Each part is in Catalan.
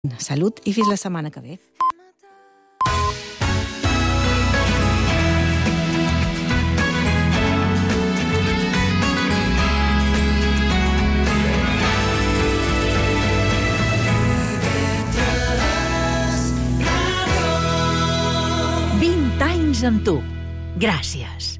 Salut i fins la setmana que ve. Anys amb tu. Gràcies.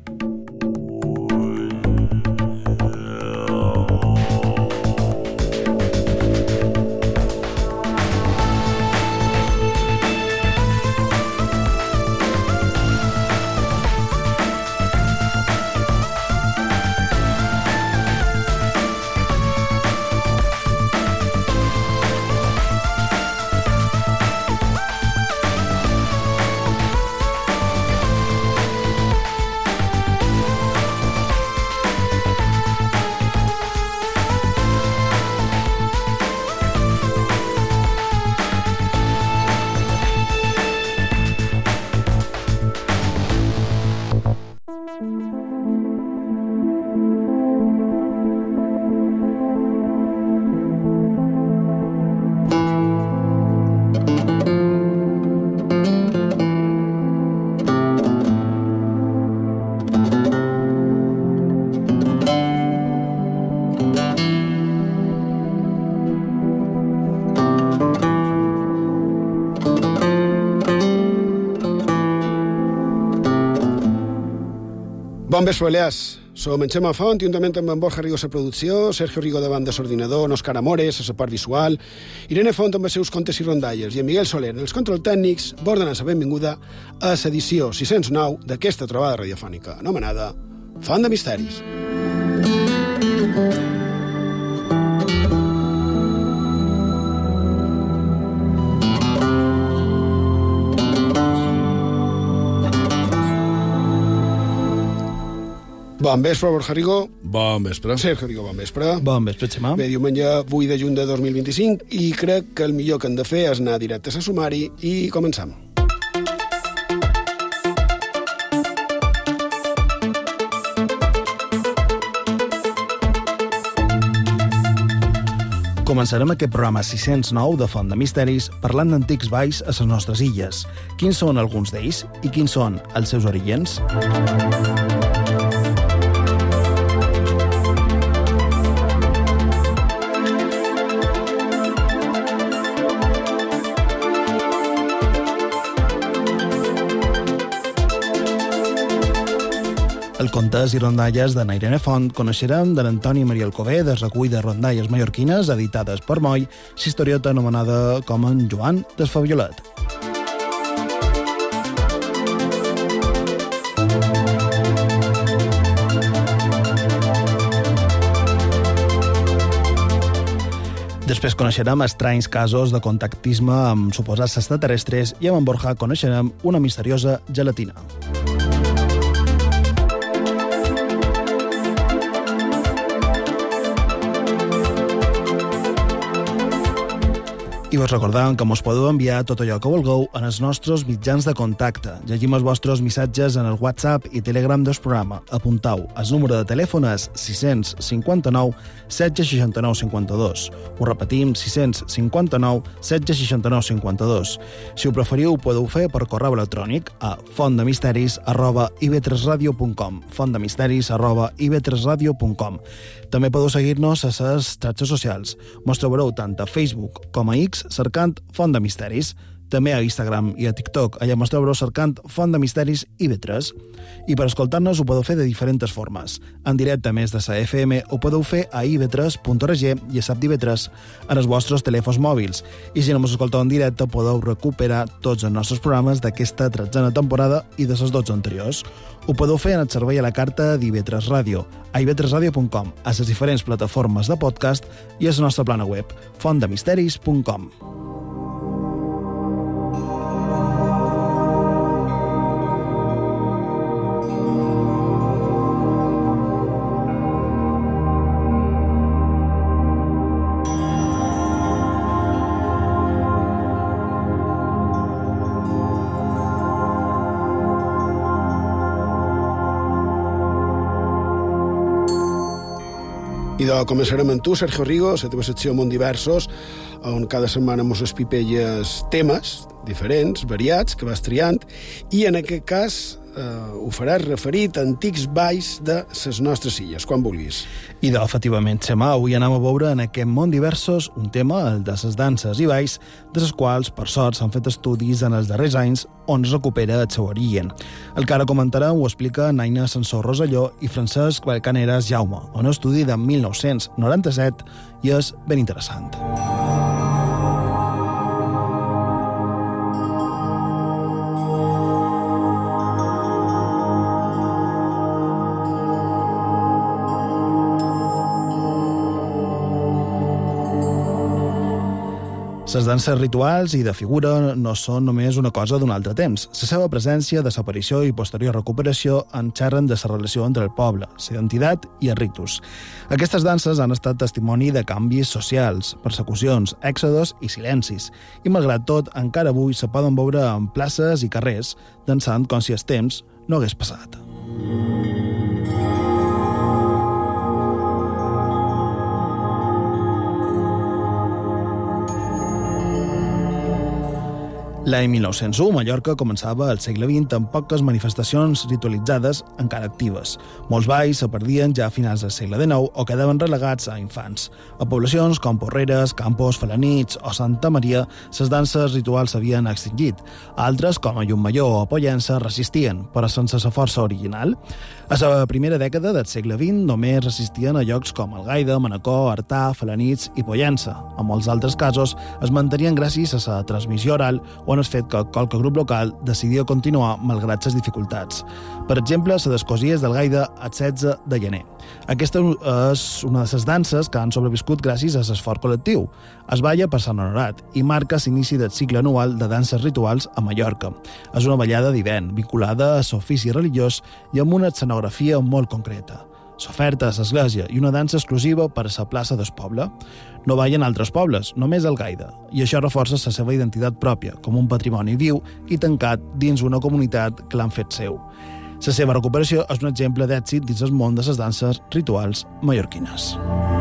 Bon vespre, Balears. Som en Xema Font, juntament amb en Borja Rigo a la producció, Sergio Rigo davant de l'ordinador, Òscar Amores a la part visual, Irene Font amb els seus contes i rondalles i en Miguel Soler en els control tècnics va donar la benvinguda a l'edició 609 d'aquesta trobada radiofònica anomenada Font de Misteris. Bon vespre, Borja Rigo. Bon vespre. Sergio Rigo, bon vespre. Bon vespre, Xema. Bé, diumenge 8 de juny de 2025 i crec que el millor que hem de fer és anar directe a sumari i començam. Començarem aquest programa 609 de Font de Misteris parlant d'antics balls a les nostres illes. Quins són alguns d'ells i quins són els seus orígens? El contes i rondalles de Irene Font coneixerem de l'Antoni Maria Alcover del recull de rondalles mallorquines editades per Moll, l'historieta anomenada com en Joan Desfaviolet. Després coneixerem estranys casos de contactisme amb suposats extraterrestres i amb en Borja coneixerem una misteriosa gelatina. I vos recordem que mos podeu enviar tot allò que vulgueu en els nostres mitjans de contacte. Llegim els vostres missatges en el WhatsApp i Telegram del programa. Apuntau, el número de telèfon és 659 769 52. Ho repetim, 659 769 52. Si ho preferiu, podeu fer per correu electrònic a fontdemisteris@ib3radio.com fontdemisteris@ib3radio.com. També podeu seguir-nos a les xarxes socials. Mos trobareu tant a Facebook com a X cercant Font de Misteris. També a Instagram i a TikTok, allà mos trobareu cercant Font de Misteris IB3. I per escoltar-nos ho podeu fer de diferents formes. En directe, a més de la FM, ho podeu fer a ib3.org i a SAP d'IB3 en els vostres telèfons mòbils. I si no mos escolteu en directe, podeu recuperar tots els nostres programes d'aquesta 13a temporada i de les 12 anteriors. Ho podeu fer en el servei a la carta d'IB3 Ràdio, a ib3radio.com, a les diferents plataformes de podcast i a la nostra plana web, fontdemisteris.com. I començarem amb tu, Sergio Rigo, la teva secció Mont Diversos, on cada setmana mos espipelles temes diferents, variats, que vas triant, i en aquest cas ho faràs referit a antics balls de les nostres illes, quan vulguis. I efectivament, Xema, avui anem a veure en aquest món diversos un tema, el de les danses i balls, de les quals, per sort, s'han fet estudis en els darrers anys on es recupera el seu origen. El que ara comentarem ho explica Naina Sansó Roselló i Francesc Valcaneras Jaume, un estudi de 1997 i és ben interessant. Les danses rituals i de figura no són només una cosa d'un altre temps. La seva presència, desaparició i posterior recuperació en xerren de la relació entre el poble, la identitat i els ritus. Aquestes danses han estat testimoni de canvis socials, persecucions, èxodos i silencis, i malgrat tot encara avui se poden veure en places i carrers dansant com si el temps no hagués passat. L'any 1901, Mallorca començava al segle XX amb poques manifestacions ritualitzades encara actives. Molts balls se perdien ja a finals del segle XIX o quedaven relegats a infants. A poblacions com Porreres, Campos, Felanitx o Santa Maria, les danses rituals s'havien extingit. Altres, com a Llumajor o Pollença, resistien, però sense la força original. A la primera dècada del segle XX només resistien a llocs com Algaida, Manacor, Artà, Felanitx i Pollença. En molts altres casos es mantenien gràcies a la transmissió oral o el fet que qualque grup local decidia continuar malgrat les dificultats. Per exemple, la d'Escosiers d'Algaida el 16 de gener. Aquesta és una de les danses que han sobreviscut gràcies a l'esforç col·lectiu. Es balla per Sant Honorat i marca l'inici del cicle anual de danses rituals a Mallorca. És una ballada d'hivern, vinculada a l'ofici religiós i amb una escenografia molt concreta. S'oferta a l'església i una dansa exclusiva per a la plaça del poble. No ballen altres pobles, només Algaida, i això reforça la seva identitat pròpia, com un patrimoni viu i tancat dins una comunitat que l'han fet seu. La seva recuperació és un exemple d'èxit dins el món de les danses rituals mallorquines.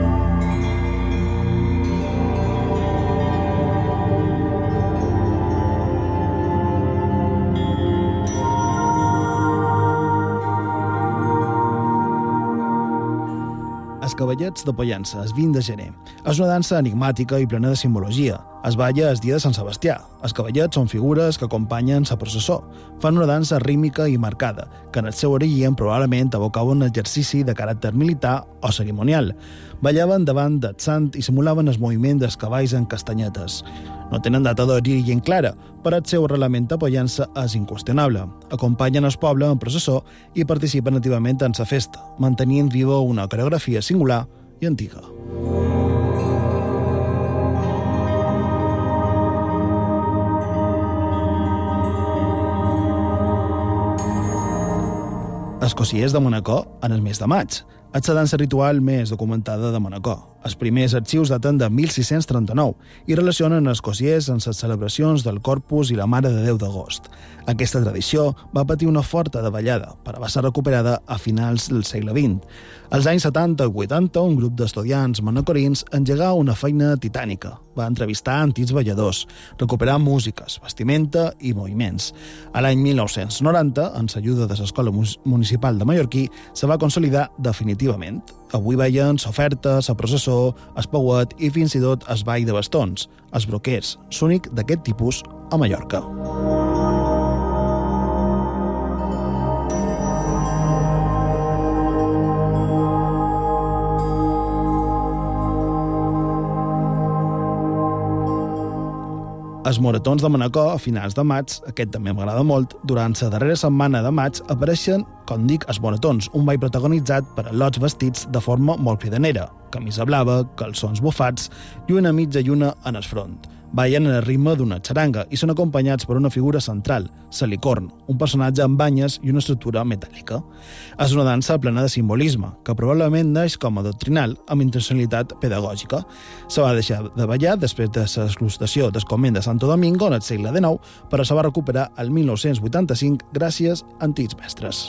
Els cavallets de Pollença, el 20 de gener. És una dansa enigmàtica i plena de simbologia. Es balla el dia de Sant Sebastià. Els cavallets són figures que acompanyen la processó. Fan una dansa rítmica i marcada, que en el seu origen probablement evocava un exercici de caràcter militar o cerimonial. Ballaven davant del sant i simulaven el moviment dels cavalls en castanyetes. No tenen data d'origen clara, però el seu arrelament a Pollença és inqüestionable. Acompanyen el poble en processó i participen activament en la festa, mantenint viva una coreografia singular i antiga. Escosiers de Manacor en el mes de maig. És la dansa ritual més documentada de Manacor. Els primers arxius daten de 1639 i relacionen escosiers amb les celebracions del Corpus i la Mare de Déu d'agost. Aquesta tradició va patir una forta davallada, però va ser recuperada a finals del segle XX. Als anys 70 i 80, un grup d'estudiants manacorins engegà una feina titànica. Va entrevistar antics balladors, recuperar músiques, vestimenta i moviments. A l'any 1990, amb l'ajuda de l'Escola Municipal de Mallorquí, se va consolidar definitivament. Avui veien l'oferta, la processó, el pauet i fins i tot el ball de bastons, els broquers, l'únic d'aquest tipus a Mallorca. Els moratons de Manacor, a finals de maig, aquest també m'agrada molt, durant la darrera setmana de maig apareixen, com dic, els moratons, un ball protagonitzat per al·lots vestits de forma molt cridanera, camisa blava, calçons bufats i una mitja lluna en el front. Ballen en el ritme d'una xaranga i són acompanyats per una figura central, la licorn, un personatge amb banyes i una estructura metàl·lica. És una dansa plena de simbolisme, que probablement neix com a doctrinal amb intencionalitat pedagògica. Se va deixar de ballar després de l'exclustació del convent de Santo Domingo en el segle XIX, però se va recuperar el 1985 gràcies a antics mestres.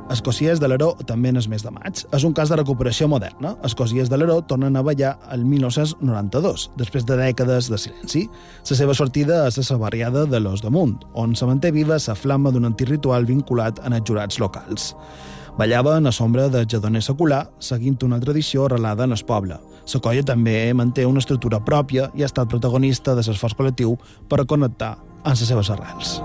Escociers de l'Aró també en el mes de maig. És un cas de recuperació moderna. Escociers de l'Aró tornen a ballar el 1992, després de dècades de silenci. La seva sortida és a la barriada de l'Os d'Amunt, on se manté viva la flama d'un antic ritual vinculat en els jurats locals. Ballaven a sombra de jadoner secular, seguint una tradició arrelada en el poble. La colla també manté una estructura pròpia i ha estat protagonista de l'esforç col·lectiu per reconnectar amb les seves arrels.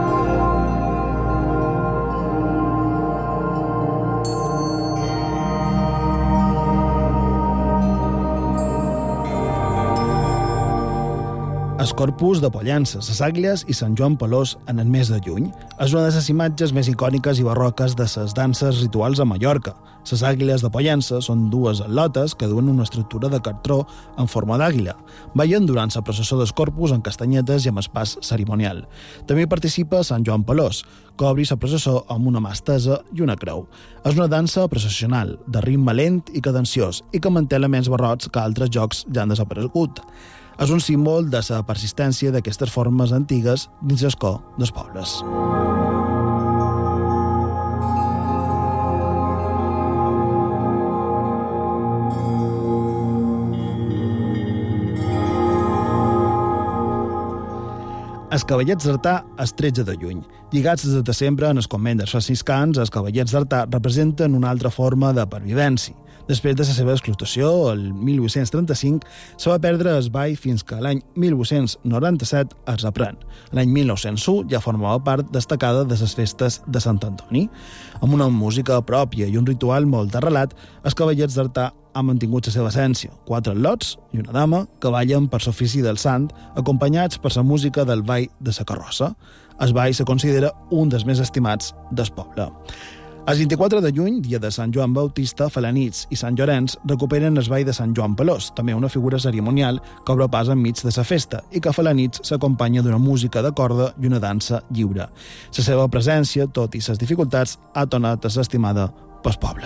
El Corpus de Pollença, les Àguiles i Sant Joan Pelós en el mes de juny. És una de les imatges més icòniques i barroques de les danses rituals a Mallorca. Les Àguiles de Pollença són dues atlotes que duen una estructura de cartró en forma d'àguila. Ballen durant la processó del Corpus amb castanyetes i amb el pas cerimonial. També hi participa Sant Joan Pelós, que obri la processó amb una mà estesa i una creu. És una dansa processional, de ritme lent i cadenciós, i que manté elements barrocs que altres jocs ja han desaparegut. És un símbol de la persistència d'aquestes formes antigues dins el cor dels pobles. Els Cavallets d'Artà és 13 de juny. Lligats des de sempre en el convent dels franciscans, els Cavallets d'Artà representen una altra forma de pervivència. Després de la seva explotació, el 1835, se va perdre el ball fins que l'any 1897 es reprèn. L'any 1901 ja formava part destacada de les festes de Sant Antoni. Amb una música pròpia i un ritual molt arrelat, els Cavallets d'Artà han mantingut la seva essència. 4 atlots i una dama que ballen per l'ofici del sant, acompanyats per la música del ball de la carrossa. El ball se considera un dels més estimats del poble. El 24 de juny, dia de Sant Joan Bautista, Felanitx i Sant Llorenç recuperen el ball de Sant Joan Pelós, també una figura cerimonial que obre pas enmig de la festa i que a Felanitx s'acompanya d'una música de corda i una dansa lliure. La seva presència, tot i les dificultats, ha tornat a ser estimada pel poble.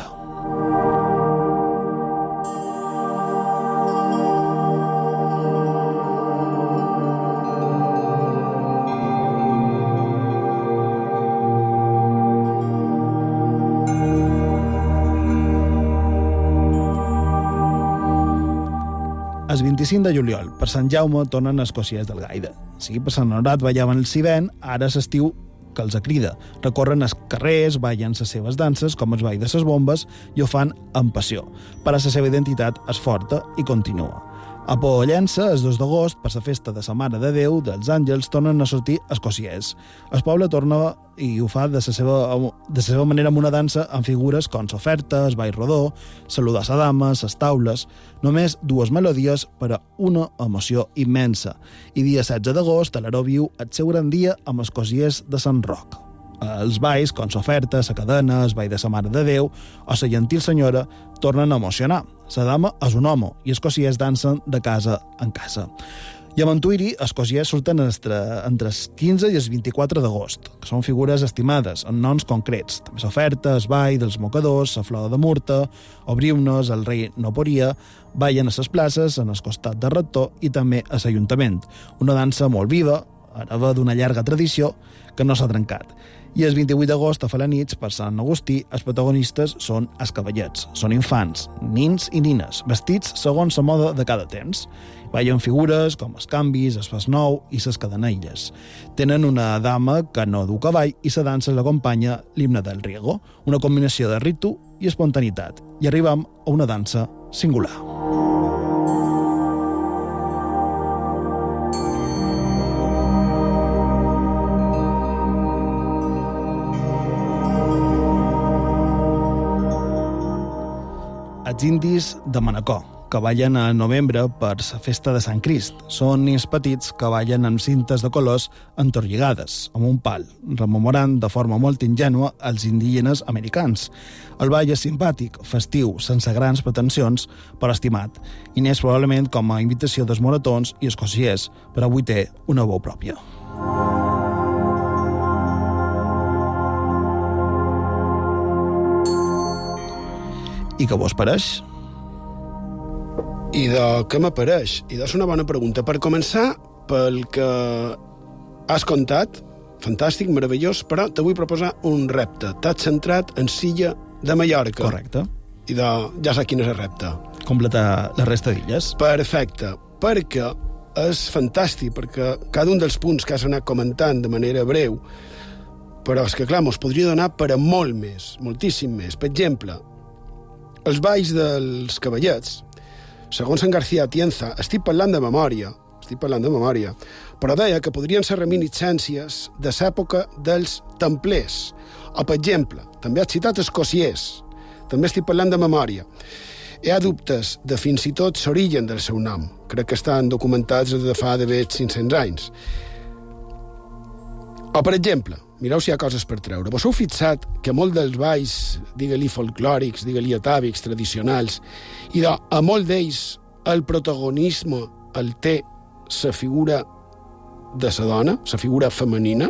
El 25 de juliol, per Sant Jaume, tornen escociers del Gaida. Sí, per Sant Honorat ballaven el Sivent, ara és estiu que els crida. Recorren els carrers, ballen les seves danses, com el ball de les bombes, i ho fan amb passió. Per a la seva identitat és forta i continua. A Pollença, el 2 d'agost, per la festa de la Mare de Déu dels Àngels, tornen a sortir escociers. El poble torna i ho fa de la seva manera amb una dansa amb figures com l'oferta, el ball rodó, saludar a la dama, les taules... Només 2 melodies per a una emoció immensa. I dia 16 d'agost, a l'Aró viu el seu gran dia amb escociers de Sant Roc. Els balls, com l'oferta, la cadena, el ball de la Mare de Déu o la gentil senyora, tornen a emocionar. La dama és un home i els escociers dansen de casa en casa. I a Montuïri, els escociers surten entre el 15 i el 24 d'agost, que són figures estimades, amb noms concrets. També l'oferta, el ball dels mocadors, la flor de Murta, obriu-nos, el rei no poria, ballen a les places, en el costat del rector i també a l'Ajuntament. Una dansa molt viva, hereva d'una llarga tradició que no s'ha trencat. I el 28 d'agost, a Felanitx, per Sant Agustí, els protagonistes són els cavallets. Són infants, nins i nines, vestits segons la moda de cada temps. Ballen figures com els canvis, el fas nou i les cadenelles. Tenen una dama que no du cavall i la dansa l'acompanya l'himne del Riego, una combinació de ritu i espontaneïtat. I arribam a una dansa singular. Els indis de Manacor, que ballen a novembre per la festa de Sant Crist. Són nens petits que ballen amb cintes de colors entorlligades, amb un pal, rememorant de forma molt ingènua els indígenes americans. El ball és simpàtic, festiu, sense grans pretensions, però estimat, i n'és probablement com a invitació dels moratons i escociers, però avui té una veu pròpia. I què vos pareix? I de què m'apareix? I és una bona pregunta. Per començar, pel que has contat, fantàstic, meravellós, però te vull proposar un repte. T'has centrat en Silla de Mallorca. Correcte. I ja saps quin és el repte. Completar la resta d'illes. Perfecte, perquè és fantàstic, perquè cada un dels punts que has anat comentant de manera breu, però és que, clar, mos podria donar per a molt més, moltíssim més. Per exemple, els balls dels cavallets, segons en García Atienza, estic parlant de memòria, però deia que podrien ser reminiscències de l'època dels templers. O, per exemple, també has citat escociers, també estic parlant de memòria. Hi ha dubtes de fins i tot l'origen del seu nom. Crec que estan documentats de fa d'haver 500 anys. O, per exemple, mireu si hi ha coses per treure. Vos heu fixat que molt dels balls, digue-li folclòrics, digue-li atàvics, tradicionals, i a molt d'ells el protagonisme el té la figura de la dona, la figura femenina?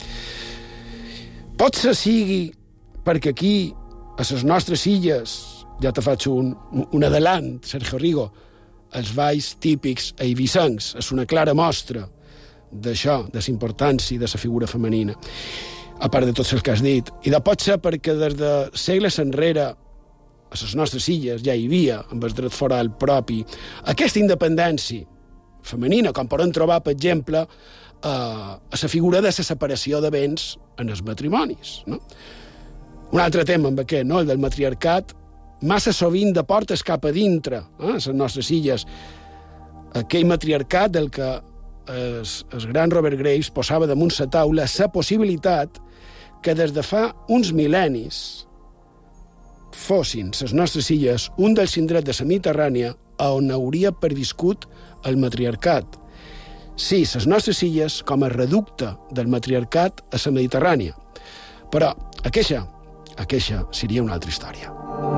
Potser sigui perquè aquí, a les nostres illes, ja te faig un adelant, Sergio Rigo, els balls típics eivissencs és una clara mostra d'això, de la importància de la figura femenina, a part de tots els que has dit. I pot ser perquè des de segles enrere a les nostres illes ja hi havia, amb el dret foral propi, aquesta independència femenina, com podem trobar, per exemple, a la figura de la separació de béns en els matrimonis. No? Un altre tema amb aquest, no? El del matriarcat, massa sovint de portes cap a dintre, a les nostres illes. Aquell matriarcat del que el gran Robert Graves posava damunt la taula la possibilitat que des de fa uns mil·lennis fossin les nostres illes un dels indrets de la Mediterrània on hauria perviscut el matriarcat. Sí, les nostres illes com a reducte del matriarcat a la Mediterrània. Però aquesta seria una altra història.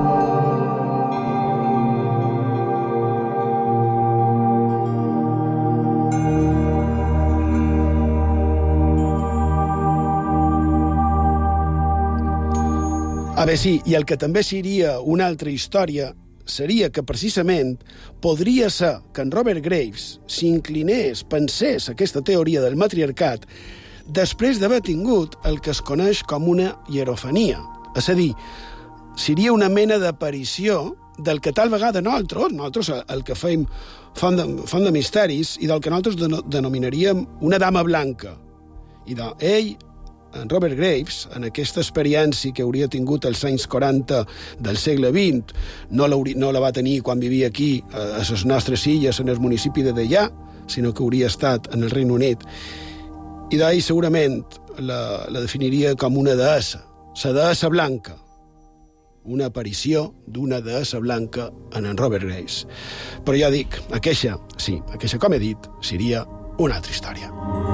A veure, sí, i el que també seria una altra història seria que precisament podria ser que en Robert Graves s'inclinés, pensés aquesta teoria del matriarcat després d'haver tingut el que es coneix com una hierofania. És a dir, seria una mena d'aparició del que tal vegada nosaltres el que fèiem font de misteris i del que nosaltres denominaríem una dama blanca. I ell, en Robert Graves, en aquesta experiència que hauria tingut als anys 40 del segle XX, no la va tenir quan vivia aquí, a les nostres illes, en el municipi de Deià, sinó que hauria estat en el Regne Unit. I d'ahir segurament la definiria com una deessa, la deessa blanca, una aparició d'una deessa blanca en Robert Graves. Però ja dic, aquesta, com he dit, seria una altra història.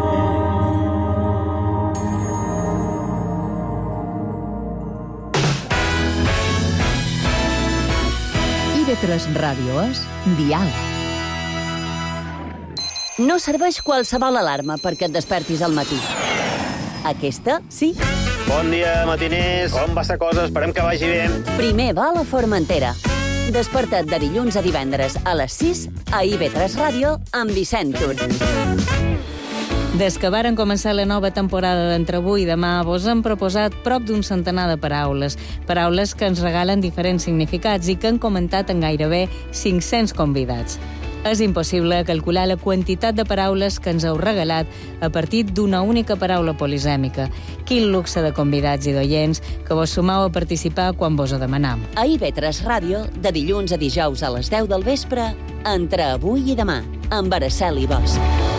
IB3 Ràdio és Diàleg. No serveix qualsevol alarma perquè et despertis al matí. Aquesta, sí. Bon dia, matiners. Com va la cosa? Esperem que vagi bé. Primer va a la Formentera. Desperta't de dilluns a divendres a les 6 a IB3 Ràdio amb Vicent Tur. Des que varen començar la nova temporada d'Entre avui i demà, vos hem proposat prop d'un centenar de paraules que ens regalen diferents significats i que han comentat en gairebé 500 convidats. És impossible calcular la quantitat de paraules que ens heu regalat a partir d'una única paraula polisèmica. Quin luxe de convidats i d'oients que vos sumau a participar quan vos ho demanam. A IB3 Ràdio, de dilluns a dijous a les 10 del vespre, Entre avui i demà, amb Araceli Bosch.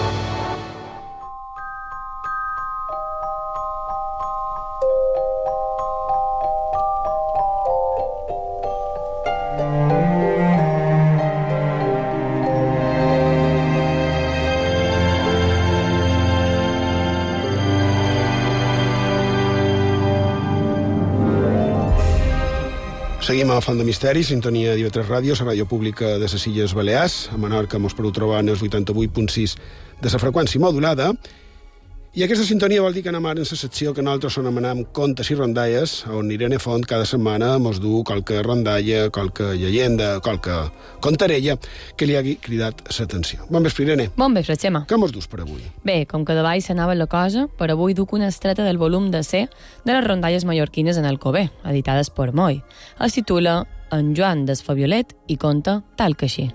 Seguim a Font de Misteris, sintonia d'IB3 Ràdio, la ràdio pública de les Illes Balears. A Menorca mos podeu trobar en els 88.6 de la freqüència modulada. I aquesta sintonia vol dir que anem ara en la secció que nosaltres anomenem Contes i Rondalles, on Irene Font cada setmana mos du qualque rondalla, qualque llegenda, qualque contarella que li hagi cridat l'atenció. Bon vespre, Irene. Bon vespre, Xema. Què mos dus per avui? Bé, com que de baix s'anava la cosa, per avui duc una estreta del volum de C de les rondalles mallorquines en Alcover, editades per Moi. Es titula En Joan d'Esfaviolet i conta tal que així.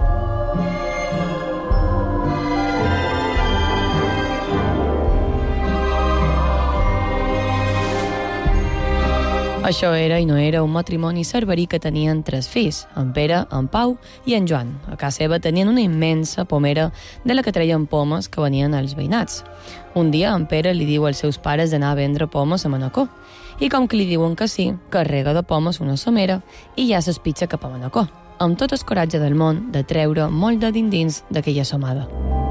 Això era i no era un matrimoni cerverí que tenien 3 fills, en Pere, en Pau i en Joan. A casa seva tenien una immensa pomera de la que treien pomes que venien als veïnats. Un dia en Pere li diu als seus pares d'anar a vendre pomes a Manacor. I com que li diuen que sí, carrega de pomes una somera i ja s'espitxa cap a Manacor, amb tot el coratge del món de treure molt de dindins d'aquella somada.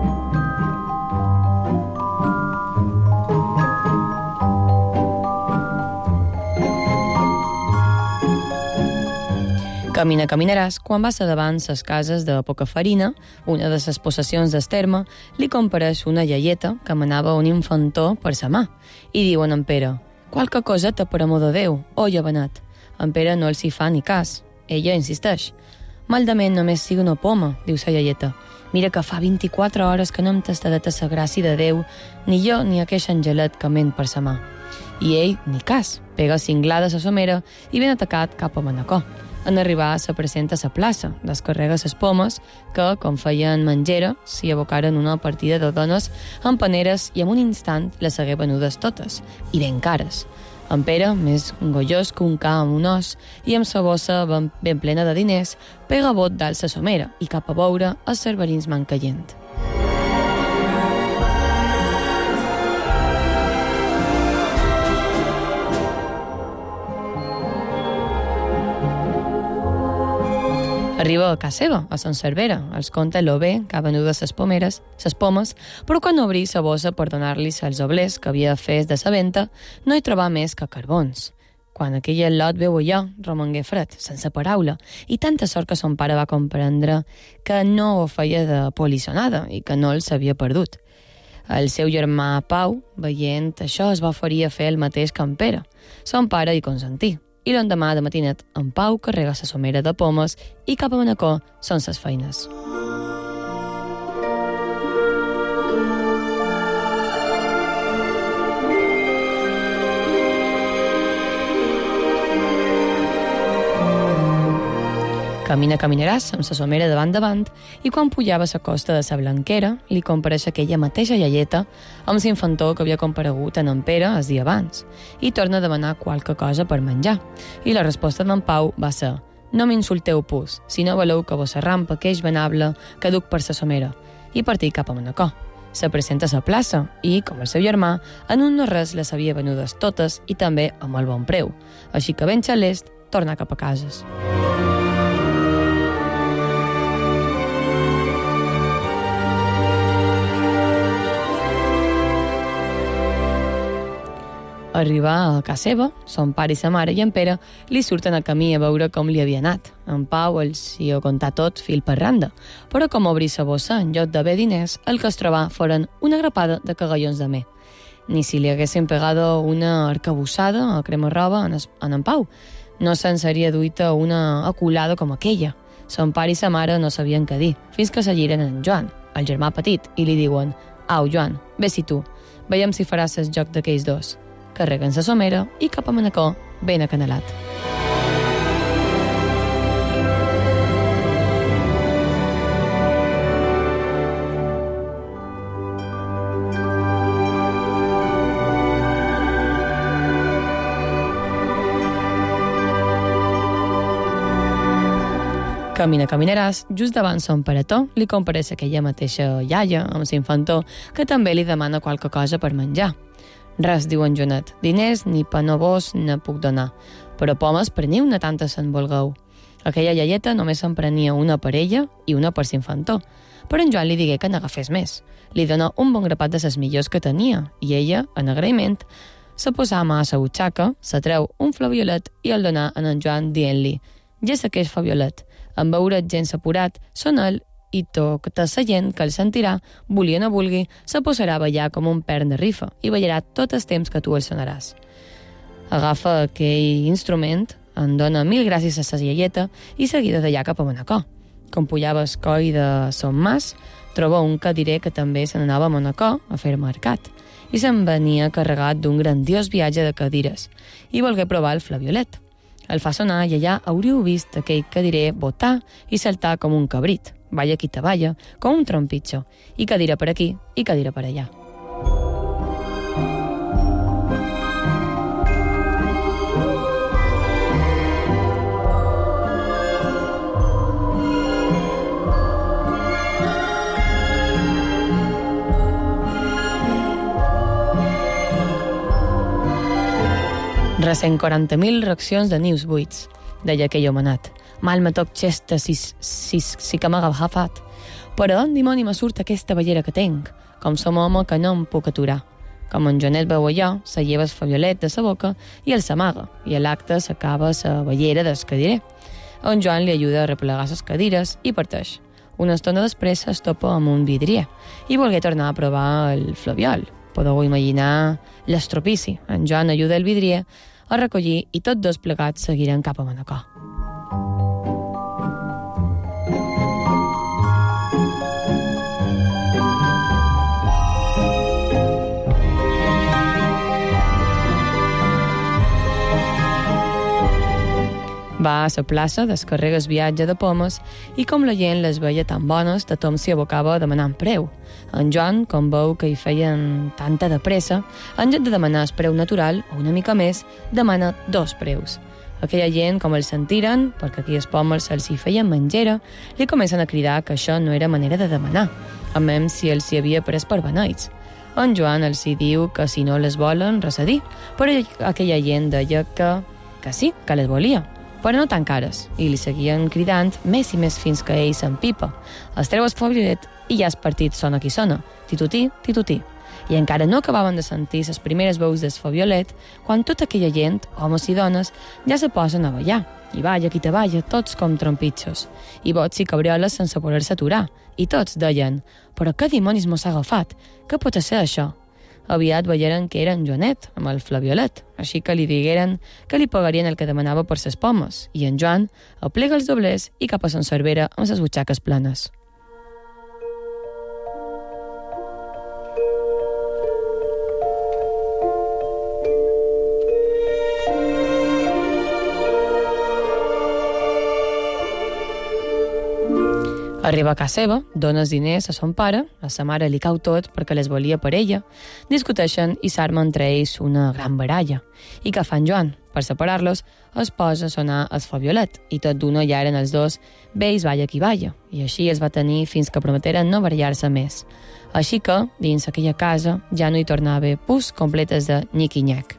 Caminaràs, quan va ser davant les cases de Pocafarina, una de les possessions d'Esterma, li compareix una iaieta que manava un infantó per sa mà. I diuen en Pere, qualque coseta per amor de Déu, oi avenat. En Pere no els hi fa ni cas. Ella insisteix. Maldament només sigui una poma, diu sa iaieta. Mira que fa 24 hores que no hem tastadet a sa gràcia de Déu, ni jo ni aqueix angelet que ment per sa mà. I ell, ni cas, pega cinglada a sa somera i ben atacat cap a Manacor. En arribar, se presenta a la plaça, descarrega les pomes que, com feien menjera, s'hi abocaren una partida de dones amb paneres i en un instant les hagué venudes totes, i ben cares. En Pere, més gollós que un ca amb un os, i amb sa bossa ben plena de diners, pega bot dalt la somera i cap a veure els cerverins mancaient. Arriba a casa seva, a Sant Cervera, els conta lo bé que ha venut ses pomes, però quan obrí sa bossa per donar-li els oblers que havia fet de sa venta, no hi trobà més que carbons. Quan aquell lot veu allò, romangué fred, sense paraula, i tanta sort que son pare va comprendre que no ho feia de polissonada i que no els havia perdut. El seu germà Pau, veient això, es va oferir a fer el mateix que en Pere. Son pare hi consentí. I l'endemà de matinet, en Pau carrega sa somera de pomes i cap a Manacor són ses feines. Caminaràs amb sa somera davant i quan pujava a la costa de sa Blanquera li compareix aquella mateixa iaieta amb l'infantó que havia comparegut en Pere el dia abans i torna a demanar qualque cosa per menjar. I la resposta d'en Pau va ser «No m'insulteu pus, si no voleu que vos arrampa aqueix venable que duc per sa somera» i partir cap a Manacor. Se presenta a la plaça i, com el seu germà, en un no res les havia venudes totes i també a molt bon preu. Així que ben xalest, torna cap a cases. Arribar a casa seva, son pare i sa mare i en Pere li surten a camí a veure com li havia anat. En Pau els hi ha contat tot fil per randa, però com obrir sa bossa en lloc d'haver diners, el que es trobà foren una grapada de cagallons de me. Ni si li haguessin pegado una arcabussada a crema-roba en en Pau. No se'n seria duita una aculada com aquella. Son pare i sa mare no sabien què dir, fins que s'alliren en Joan, el germà petit, i li diuen «Au, Joan, ve-si tu, veiem si faràs el joc d'aquells dos». Carreguen sa somera i cap a Manacor ben acanalat. Caminaràs, just davant son paretó, li compareix aquella mateixa iaia amb l'infantó que també li demana qualque cosa per menjar. Res, diu en Joanet, diners ni pa no vos ne puc donar, però pomes preniu-ne tantes se'n volgueu. Aquella iaieta només se'n prenia una per ella i una per l'infantó, però en Joan li digué que n'agafés més. Li dona un bon grapat de ses millors que tenia i ella, en agraïment, se posa a mà a sa butxaca, se treu un flaviolet i el dona a en Joan dient-li «Ja sé què és Fabiolet, en veure gens apurat, són ell i tota la gent que el sentirà, vulgui o no vulgui, se posarà a ballar com un pern de rifa i ballarà tot el temps que tu el sonaràs. Agafa aquell instrument, en dona 1000 gràcies a sa iaieta i seguida d'allà cap a Manacor. Com pujava el coll de Son Mas, troba un cadirer que també se n'anava a Manacor a fer mercat i se'n venia carregat d'un grandiós viatge de cadires i volgué provar el flaviolet. El fa sonar i allà hauríeu vist aquell cadirer botar i saltar com un cabrit, balla qui te balla, com un trompitxo, i cadira per aquí i cadira per allà. Recent 40.000 reaccions de nius buits, deia aquell homenat. Mal me toc xesta si que m'ha agafat. Però d'on dimoni me surt aquesta ballera que tenc? Com som home que no em puc aturar. Com en Joanet veu allò, se lleva el fabiolet de sa boca i el s'amaga, i a l'acte s'acaba sa ballera del cadirer. En Joan li ajuda a replegar ses cadires i parteix. Una estona després es topa amb un vidrier i volgué tornar a provar el flabiol. Podeu imaginar l'estropici. En Joan ajuda el vidrier a recollir i tots dos plegats seguiren cap a Manacor. Va a la plaça, descarrega el viatge de pomes i com la gent les veia tan bones, tothom s'hi abocava demanant preu. En Joan, com veu que hi feien tanta de pressa, en lloc de demanar el preu natural o una mica més, demana 2 preus. Aquella gent, com el sentiren, perquè aquí els pomes se'ls hi feien menjera, li comencen a cridar que això no era manera de demanar, a menys si els hi havia pres per beneits. En Joan els hi diu que si no les volen, res a dir, però aquella gent deia que sí, que les volia, però no tan cares, i li seguien cridant més i més fins que ell s'empipa. Es treu el fabiolet i ja el partit sona qui sona, titutí, titutí. I encara no acabaven de sentir les primeres veus del fabiolet quan tota aquella gent, homes i dones, ja se posen a ballar. I balla qui te balla, tots com trompitxos. I bots i cabrioles sense poder-se aturar. I tots deien, però què dimonis mos ha agafat? Què pot ser això? Aviat veieren que era en Joanet, amb el flaviolet, així que li digueren que li pagarien el que demanava per ses pomes, i en Joan aplega els doblers i cap a Sant Cervera amb ses butxaques planes. Arriba a casa seva, dona els diners a son pare, a sa mare li cau tot perquè les volia per ella, discuteixen i s'arma entre ells una gran baralla. I què fa en Joan? Per separar-los, es posa a sonar el fabiolet, i tot d'una ja eren els dos, vells balla qui balla, i així es va tenir fins que prometeren no barallar-se més. Així que, dins aquella casa, ja no hi tornava a haver pus completes de nyic-i-nyac.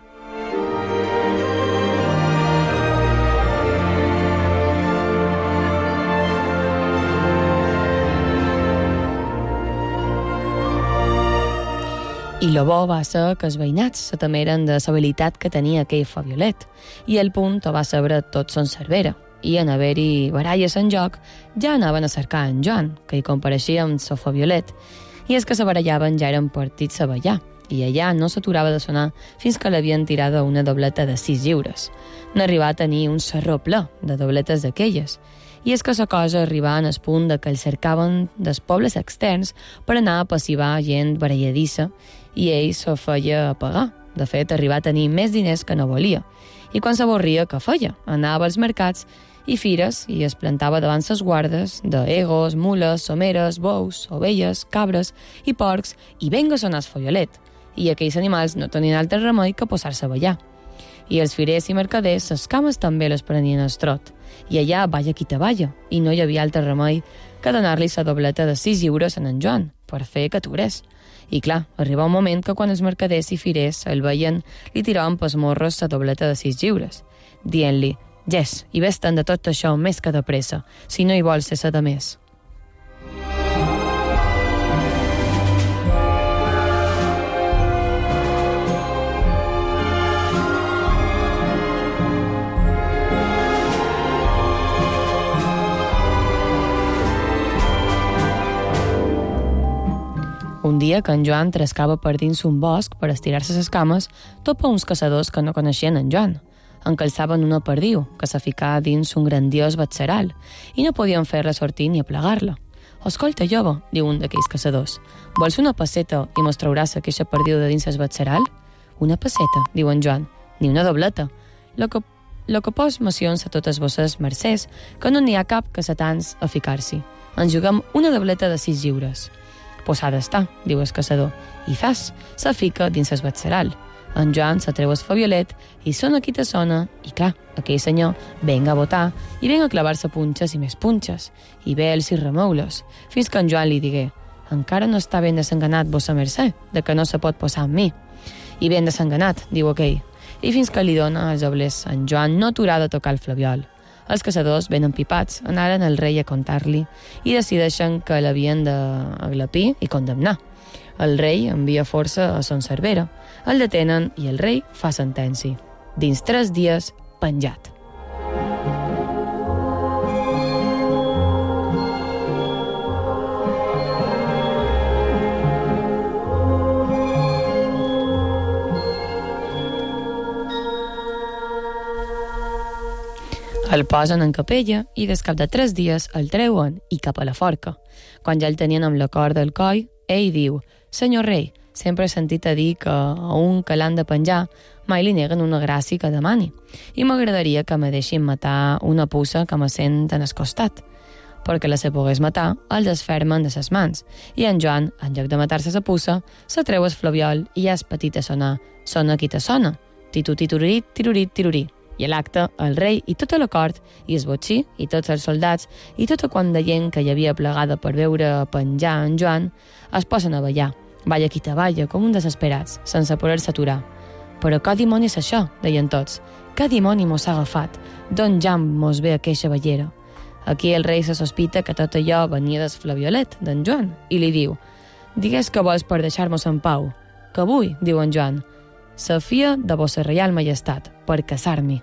I lo bo va ser que els veïnats se temeren de l'habilitat que tenia aquell fabiolet, i el punt ho va saber tot son Cervera. I en haver-hi baralles en joc, ja anaven a cercar en Joan, que hi compareixia amb el fabiolet, i els que se barallaven ja eren partits a ballar, i allà no s'aturava de sonar fins que l'havien tirada una dobleta de 6 lliures. N'arribà a tenir un serró ple de dobletes d'aquelles, i és que la cosa arribava en el punt de que els cercaven dels pobles externs per anar a passivar gent baralladissa, i ell s'ho feia a pagar. De fet, arribà a tenir més diners que no volia. I quan s'avorria, què feia? Anava als mercats i fires i es plantava davant ses guardes d'egos, mules, someres, bous, ovelles, cabres i porcs, i venga a sonar el fabiolet. I aquells animals no tenien altre remei que posar-se a ballar. I els firers i mercaders, ses cames també les prenien al trot. I allà balla qui te balla, i no hi havia altre remei que donar-li la dobleta de 6 lliures a en Joan, per fer que aturés. I clar, arriba un moment que quan els mercaders i firers el veien, li tiraven pels morros la dobleta de 6 lliures, dient-li, «Ges, i vés-te'n de tot això més que de pressa, si no hi vols ser de més». Un dia que en Joan trescava per dins un bosc per estirar-se les cames, topa uns caçadors que no coneixien en Joan. Encalçaven una perdiu, que se ficava dins un grandiós batxeral, i no podien fer-la sortir ni aplegar-la. «Escolta, jove», diu un d'aquells caçadors, «vols una pesseta i mos trauràs aqueixa perdiu de dins el batxeral?» «Una pesseta», diu en Joan, «ni una dobleta. Lo que pos mocions a totes vosses mercès, que no n'hi ha cap que s'atans a ficar-s'hi. Ens juguem una dobleta de 6 lliures». «Pues ha d'estar», diu el caçador, i zas, se fica dins el batxeral. En Joan se treu el fabiolet i sona qui te sona, i clar, aquell senyor venga a votar i venga a clavar-se punxes i més punxes, i ve els i remou-los, fins que en Joan li digué: «Encara no està ben desenganat vossa mercè, de que no se pot posar amb mi». «I ben desenganat», diu aquell, i fins que li dona els doblers en Joan no aturà de tocar el flabiol. Els caçadors, ben empipats, anaren al rei a contar-li i decideixen que l'havien d'aglapir i condemnar. El rei envia força a Son Cervera, el detenen i el rei fa sentència. Dins 3 dies, penjat. El posen en capella i des cap de 3 dies el treuen i cap a la forca. Quan ja el tenien amb la corda al coll, ell diu: «Senyor rei, sempre he sentit a dir que a un que l'han de penjar mai li neguen una gràcia que demani, i m'agradaria que me deixin matar una puça que me sent en el costat. Perquè la se pogués matar, el desfermen de ses mans, i en Joan, en lloc de matar-se la puça, se treu el flabiol i ja és petit a sonar: «Sona qui te sona, titu-titurit, tirurit, tirurí». I a l'acte, el rei i tota la cort, i el botxí, i tots els soldats, i tota quant de gent que hi havia plegada per veure penjar en Joan, es posen a ballar, balla qui te balla, com un desesperats, sense poder-se aturar. «Però què dimoni és això?», deien tots. «Què dimoni mos ha agafat? D'on jam mos ve aqueixa ballera?» Aquí el rei se sospita que tot allò venia del flaviolet d'en Joan, i li diu: «Digues que vols per deixar-mos en pau». «Que vull», diu en Joan, «se fia de vossa reial majestat, per casar-m'hi».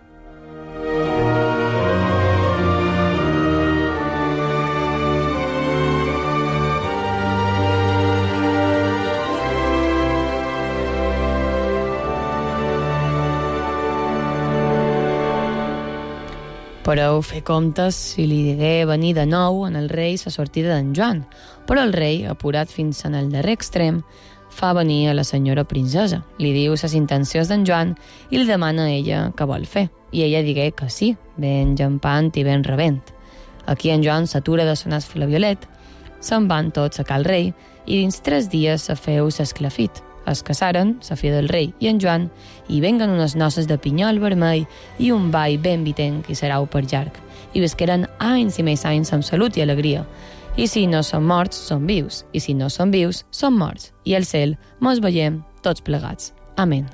Podeu fer comptes si li digué venir de nou en el rei la sortida d'en Joan, però el rei, apurat fins en el darrer extrem, fa venir a la senyora princesa, li diu les intencions d'en Joan i li demana a ella què vol fer, i ella digué que sí, ben llampant i ben rebent. Aquí en Joan s'atura de sonar el flaviolet, se'n van tots a cal rei i dins 3 dies se feu l'esclafit. Es casaren, la filla del rei i en Joan, i venguen unes noces de pinyol vermell i un ball ben vitenc i serau per llarg. I visqueren anys i més anys amb salut i alegria. I si no són morts, són vius. I si no són vius, són morts. I al cel mos veiem tots plegats. Amén.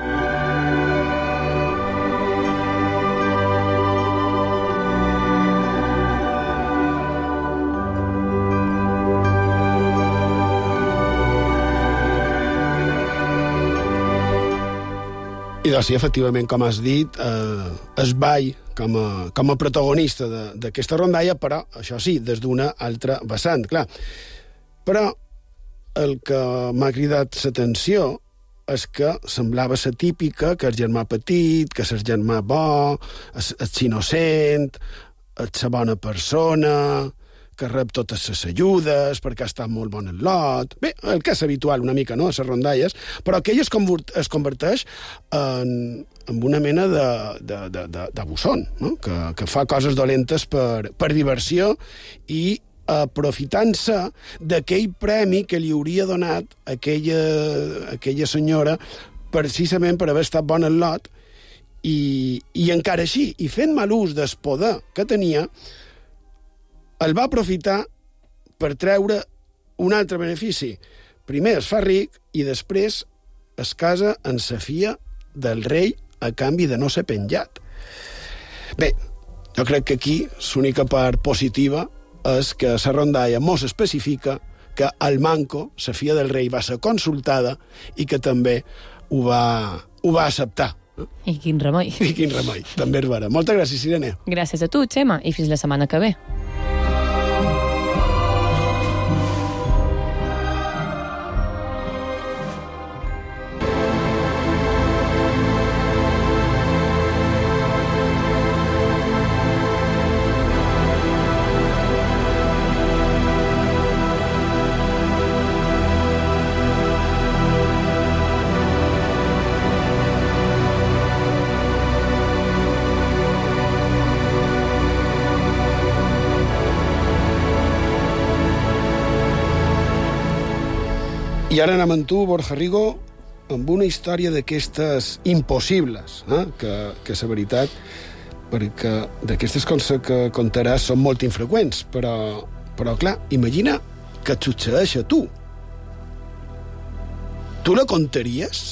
I doncs sí, efectivament, com has dit, es ball com a protagonista d'aquesta rondalla, però, això sí, des d'una altra vessant, clar. Però el que m'ha cridat l'atenció és que semblava la típica que el germà petit, que el germà bo, és innocent, és la bona persona, que rep totes les ajudes, perquè ha estat molt bon el lot. Bé, el que és habitual una mica, no?, a les rondalles, però que ell es converteix en una mena de busson, no?, que fa coses dolentes per diversió i aprofitant-se d'aquell premi que li hauria donat aquella senyora precisament per haver estat bon el lot i encara així, i fent mal ús del poder que tenia, el va aprofitar per treure un altre benefici. Primer es fa ric i després es casa en sa filla del rei a canvi de no ser penjat. Bé, jo crec que aquí l'única part positiva és que la rondalla mos especifica que el manco, la filla del rei, va ser consultada i que també ho va acceptar. I quin remei. I quin remei, també és vera. Moltes gràcies, Irene. Gràcies a tu, Xema, i fins la setmana que ve. I ara anem amb tu, Borja Rigo, amb una història d'aquestes impossibles, que la veritat, perquè d'aquestes coses que contaràs són molt infreqüents, però clar, imagina que et succeeix a tu. Tu la contaries?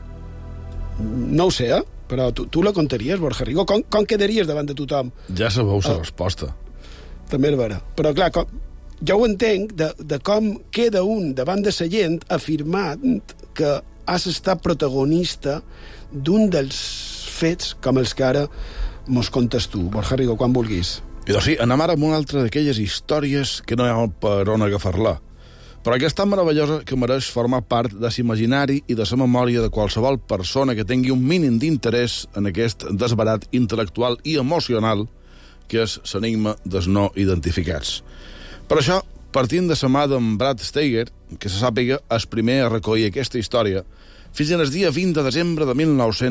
No ho sé, però tu la contaries, Borja Rigo? Com quedaries davant de tothom? Ja sabeu la resposta. També és vera. Però clar, jo ho entenc de com queda un davant de la gent afirmant que has estat protagonista d'un dels fets com els que ara mos contes tu. Borja Rigo, quan vulguis. I doncs sí, anem ara amb una altra d'aquelles històries que no hi ha per on agafar-la. Però que és tan meravellosa que mereix formar part de l'imaginari i de la memòria de qualsevol persona que tingui un mínim d'interès en aquest desbarat intel·lectual i emocional que és l'enigma dels no identificats. Per això, partint de la mà d'en Brad Steiger, que se sàpiga és primer a recollir aquesta història, fins al dia 20 de desembre de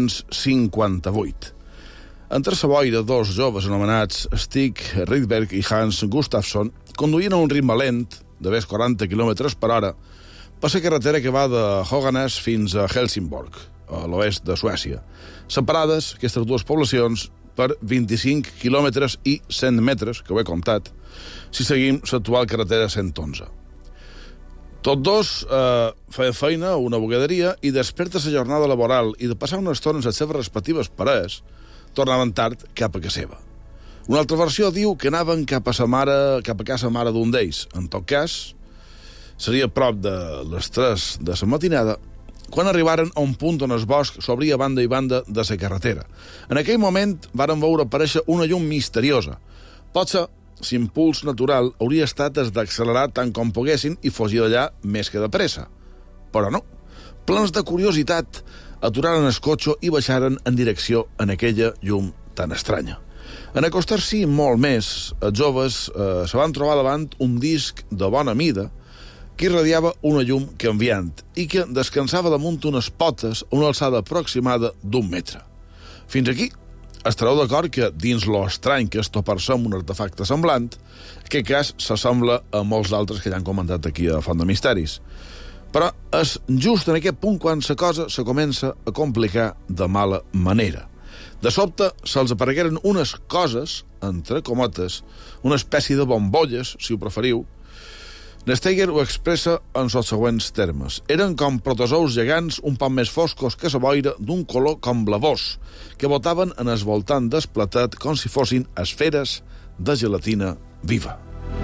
1958. Entre la boira, dos joves anomenats Stig Rydberg i Hans Gustafsson conduïen a un ritme lent, de més 40 km per hora, per la carretera que va de Höganäs fins a Helsingborg, a l'oest de Suècia, separades, aquestes dues poblacions, per 25 quilòmetres i 100 metres, que ho he comptat, si seguim l'actual carretera 111. Tots dos feien feina a una bugaderia i després de la jornada laboral i de passar una estona en les seves respectives parelles, tornaven tard cap a casa seva. Una altra versió diu que anaven cap a casa mare d'un d'ells. En tot cas, seria prop de les 3 de la matinada quan arribaren a un punt on el bosc s'obria a banda i banda de la carretera. En aquell moment varen veure aparèixer una llum misteriosa. Potser l'impuls natural hauria estat el d'accelerar tant com poguessin i fugir d'allà més que de pressa. Però no. Plens de curiositat, aturaren el cotxe i baixaren en direcció en aquella llum tan estranya. En acostar-s'hi molt més, els joves se van trobar davant un disc de bona mida que irradiava una llum canviant i que descansava damunt unes potes a una alçada aproximada d'1 metre. Fins aquí estareu d'acord que, dins lo estrany que és topar-se amb un artefacte semblant, aquest cas s'assembla a molts d'altres que ja han comentat aquí a Font de Misteris. Però és just en aquest punt quan la cosa se comença a complicar de mala manera. De sobte se'ls aparegueren unes coses, entre cometes, una espècie de bombolles, si ho preferiu. Steiger ho expressa en els següents termes. Eren com protozous gegants un poc més foscos que la boira d'un color com blavós, que botaven en el voltant del platet com si fossin esferes de gelatina viva.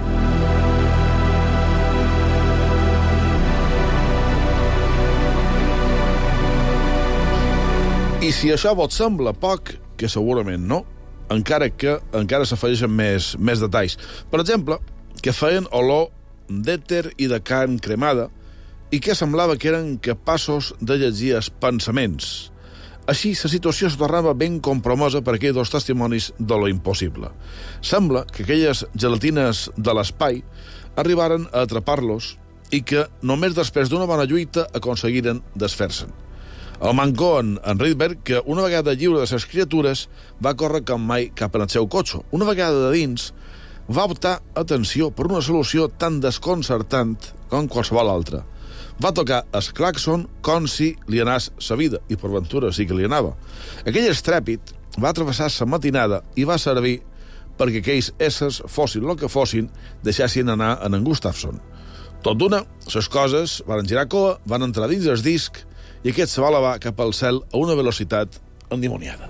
I si això vos sembla poc, que segurament no, encara s'afegeixen més detalls. Per exemple, que feien olor d'èter i de carn cremada i que semblava que eren capaços de llegir els pensaments. Així, la situació es tornava ben compromesa per aquells dos testimonis de lo impossible. Sembla que aquelles gelatines de l'espai arribaren a atrapar-los i que només després d'una bona lluita aconseguiren desfer-se'n. El mancó en Rydberg, que una vegada lliure de les criatures, va córrer com mai cap al seu cotxe. Una vegada de dins, va optar, atenció, per una solució tan desconcertant com qualsevol altra. Va tocar el claxon com si li anés sa vida, i per ventura sí que li anava. Aquell estrèpit va travessar sa matinada i va servir perquè aquells éssers, fossin el que fossin, deixessin anar en Gustafsson. Tot d'una, les coses van girar coa, van entrar dins el disc i aquest se va elevar cap al cel a una velocitat endimoniada.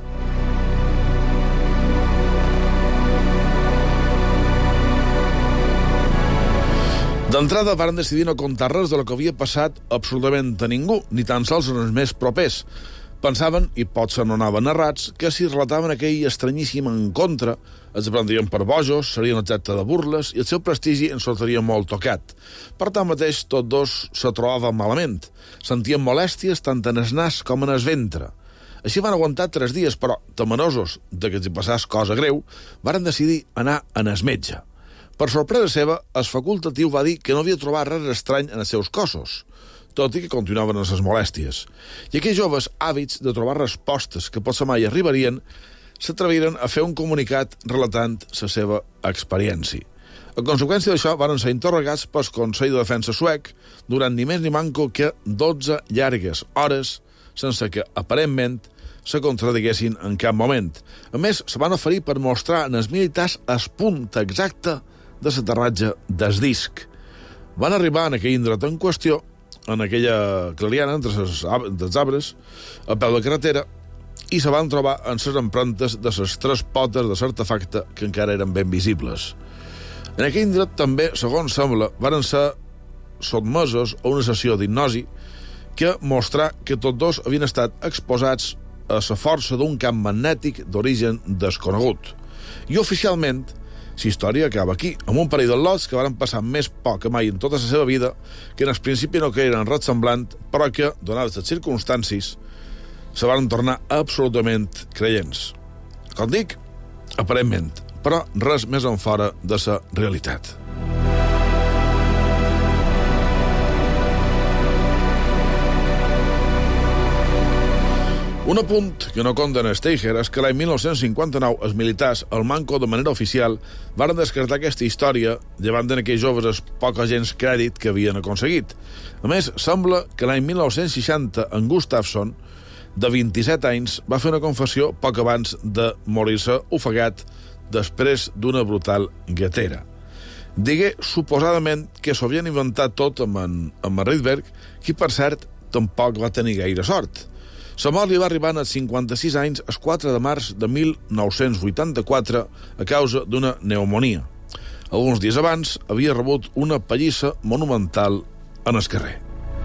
D'entrada varen decidir no contar res de lo que havia passat absolutament a ningú, ni tan sols en els més propers. Pensaven, i potser no anaven errats, que si relataven aquell estranyíssim encontre, els prendrien per bojos, serien objecte de burles i el seu prestigi en sortiria molt tocat. Per tant mateix, tots dos se trobaven malament. Sentien molèsties tant en el nas com en el ventre. Així van aguantar 3 dies, però, temerosos de que els hi passés cosa greu, varen decidir anar en el metge. Per sorpresa seva, el facultatiu va dir que no havia trobat res estrany en els seus cossos, tot i que continuaven les molèsties. I aquells joves, hàbits de trobar respostes que potser mai arribarien, s'atreviren a fer un comunicat relatant la seva experiència. A conseqüència d'això, van ser interrogats pel Consell de Defensa suec durant ni més ni manco que 12 llargues hores, sense que, aparentment, se contradiguessin en cap moment. A més, se van oferir per mostrar als militars el punt exacte de l'aterratge del disc. Van arribar en aquell indret en qüestió, en aquella clariana entre els arbres, a peu de carretera, i se van trobar en les empremtes de les 3 potes de l'artefacte que encara eren ben visibles. En aquell indret també, segons sembla, van ser sotmesos a una sessió d'hipnosi que mostrà que tots dos havien estat exposats a la força d'un camp magnètic d'origen desconegut. I oficialment, la història acaba aquí, amb un parell de lots que van passar més poc que mai en tota la seva vida, que en el principi no creien res semblant, però que, donades les circumstàncies, se van tornar absolutament creients. Com dic, aparentment, però res més en fora de la realitat. Un apunt que no compten els Steiger és que l'any 1959 els militars, al manco de manera oficial, van descartar aquesta història, llevant en aquells joves poca gens crèdit que havien aconseguit. A més, sembla que l'any 1960 en Gustafsson, de 27 anys, va fer una confessió poc abans de morir-se ofegat després d'una brutal guetera. Digué suposadament que s'ho havien inventat tot amb en Rydberg, qui, per cert, tampoc va tenir gaire sort. La mort li va arribar als 56 anys el 4 de març de 1984 a causa d'una pneumonia. Alguns dies abans havia rebut una pallissa monumental en el carrer.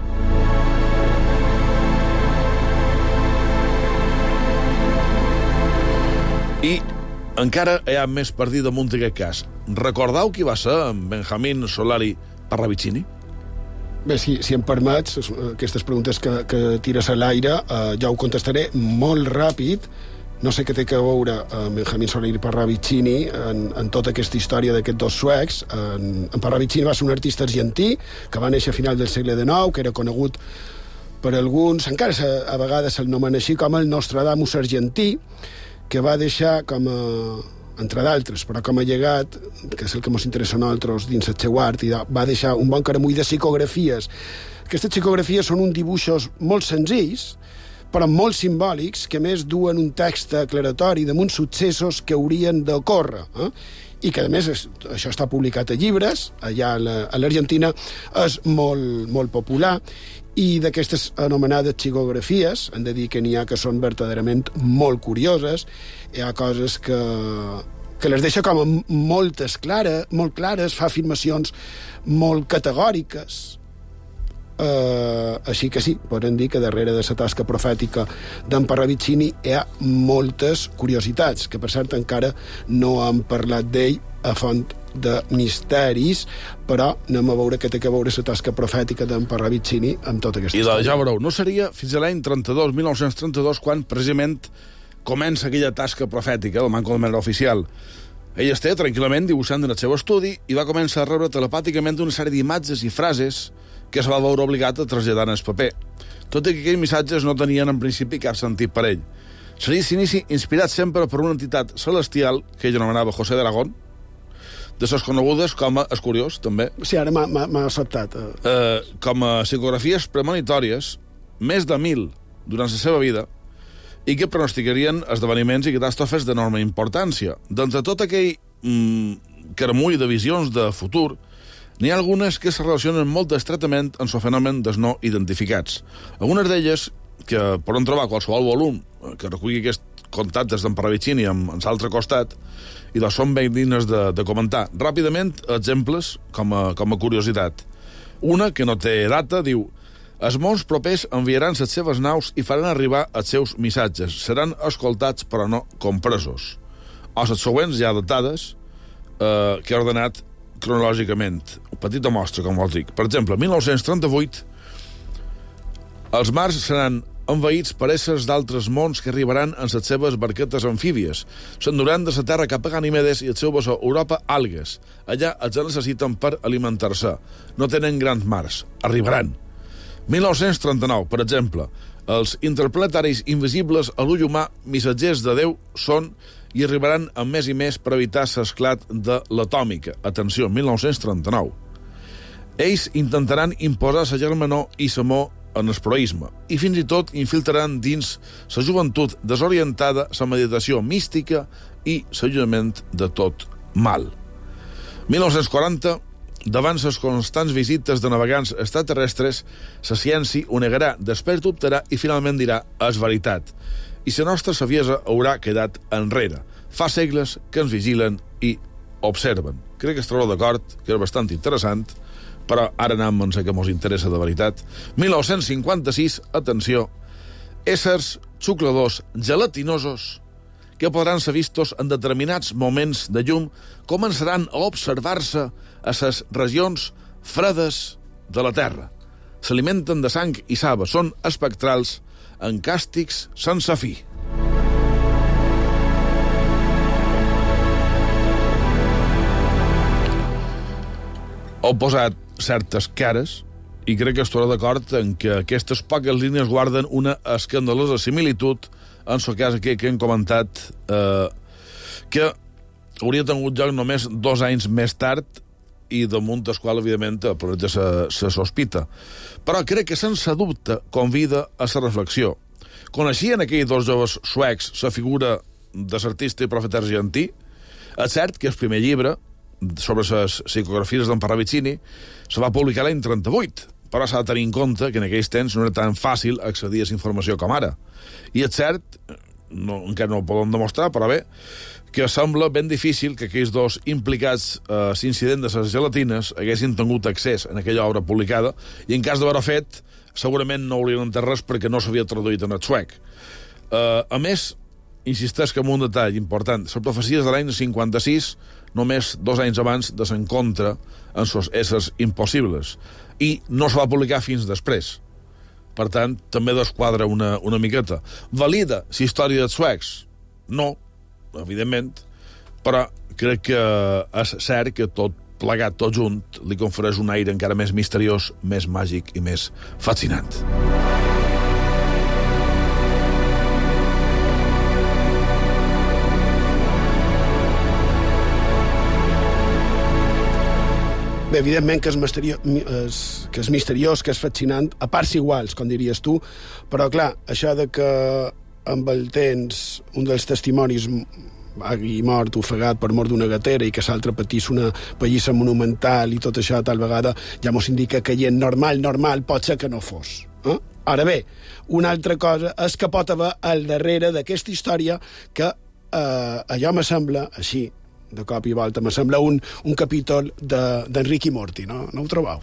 I encara hi ha més per dir damunt d'aquest cas. Recordeu qui va ser en Benjamin Solari Parravicini? Bé, si em permets, aquestes preguntes que tires a l'aire, ja ho contestaré molt ràpid. No sé què té a veure Benjamin Solari Parravicini en tota aquesta història d'aquests dos suecs. En Parravicini va ser un artista argentí que va néixer a final del segle XIX, que era conegut per alguns, encara a vegades se'l nomen així, com el Nostradamus argentí, que va deixar com a, entre d'altres, però com a llegat, que és el que ens interessa a nosaltres dins el seu art, i va deixar un bon caramull de psicografies. Aquestes psicografies són uns dibuixos molt senzills, però molt simbòlics, que a més duen un text aclaratori damunt successos que haurien d'ocórrer. I que, a més, això està publicat a llibres, allà a l'Argentina, és molt popular, i d'aquestes anomenades psicografies, hem de dir que n'hi ha que són verdaderament molt curioses, hi ha coses que les deixa com molt clares, fa afirmacions molt categòriques. Així que sí, podem dir que darrere de la tasca profètica d'en Parravicini hi ha moltes curiositats, que per cert encara no hem parlat d'ell a Font de Misteris, però anem a veure què té a veure la tasca profètica d'en Parravicini amb tota aquesta història. I ja veureu, no seria fins a l'any 1932, quan precisament comença aquella tasca profètica, el manco de manera oficial. Ell estava tranquil·lament dibuixant en el seu estudi i va començar a rebre telepàticament una sèrie d'imatges i frases que es va veure obligat a traslladar en el paper. Tot i que aquells missatges no tenien en principi cap sentit per ell. Seria s'inici inspirat sempre per una entitat celestial que ell anomenava José de Aragón, de les conegudes com a, és curiós, també... Sí, ara m'ha acceptat. Com a psicografies premonitòries, més de 1.000 durant la seva vida, i que pronosticarien esdeveniments i catàstrofes d'enorme importància. D'entre tot aquell caramull de visions de futur, n'hi ha algunes que se relacionen molt estretament amb el fenomen dels no identificats. Algunes d'elles, que poden trobar qualsevol volum que reculli aquests contactes d'en Parravicini amb l'altre costat, i doncs són ben dignes de comentar. Ràpidament, exemples com a curiositat. Una, que no té data, diu: els mons propers enviaran les seves naus i faran arribar els seus missatges. Seran escoltats però no compresos. O les següents, ja datades, que he ordenat cronològicament. Una petita mostra, com vols dir. Per exemple, 1938, els mars seran envaïts per éssers d'altres mons que arribaran en les seves barquetes amfíbies. S'enduran de la Terra cap a Ganimedes i el seu bessó Europa algues. Allà els necessiten per alimentar-se. No tenen grans mars. Arribaran. 1939, per exemple, els interplanetaris invisibles a l'ull humà, missatgers de Déu, són i arribaran amb més i més per evitar l'esclat de l'atòmica. Atenció, 1939. Ells intentaran imposar la germanor i l'amor en el proisme i fins i tot infiltraran dins la joventut desorientada la meditació mística i l'allunyament de tot mal. 1940, davant les constants visites de navegants extraterrestres, la ciència ho negarà, després dubtarà i finalment dirà és veritat. I la nostra saviesa haurà quedat enrere. Fa segles que ens vigilen i observen. Crec que estareu d'acord, que és bastant interessant, però ara anem en el que ens interessa de veritat. 1956, atenció, éssers xucladors gelatinosos que podran ser vistos en determinats moments de llum començaran a observar-se a les regions fredes de la Terra. S'alimenten de sang i saba, són espectrals, encàstics sense fi. Heu posat certes cares i crec que estaré d'acord en que aquestes poques línies guarden una escandalosa similitud en el cas que hem comentat que hauria tingut lloc només 2 anys més tard i damunt del qual, evidentment, el projecte se sospita. Però crec que, sense dubte, convida a la reflexió. Coneixien aquells 2 joves suecs la figura de l'artista i profeta argentí? És cert que el primer llibre sobre les psicografies d'en Parravicini se va publicar l'any 38, però s'ha de tenir en compte que en aquells temps no era tan fàcil accedir a la informació com ara. I és cert, encara no ho poden demostrar, però bé, que sembla ben difícil que aquells 2 implicats a l'incident de les gelatines haguessin tingut accés a aquella obra publicada i en cas d'haver-ho fet, segurament no haurien entès res perquè no s'havia traduït en el suec. A més, insisteix que en un detall important, la profecia és de l'any 56, només 2 anys abans de l'encontre en els éssers impossibles, i no es va publicar fins després. Per tant, també desquadra una miqueta. Valida la història dels suecs? No, evidentment, però crec que és cert que tot plegat, tot junt, li confereix un aire encara més misteriós, més màgic i més fascinant. Bé, evidentment que és misteriós, que és fascinant, a parts iguals, com diries tu, però clar, això de que amb el temps un dels testimonis hagi mort ofegat per mort d'una gatera i que l'altre patís una pallissa monumental i tot això tal vegada ja mos indica que gent normal pot ser que no fos. Ara bé, una altra cosa és que pot haver al darrere d'aquesta història que allò me sembla així, de cop i volta, me sembla un capítol d'Enric i Morty, no ho trobeu?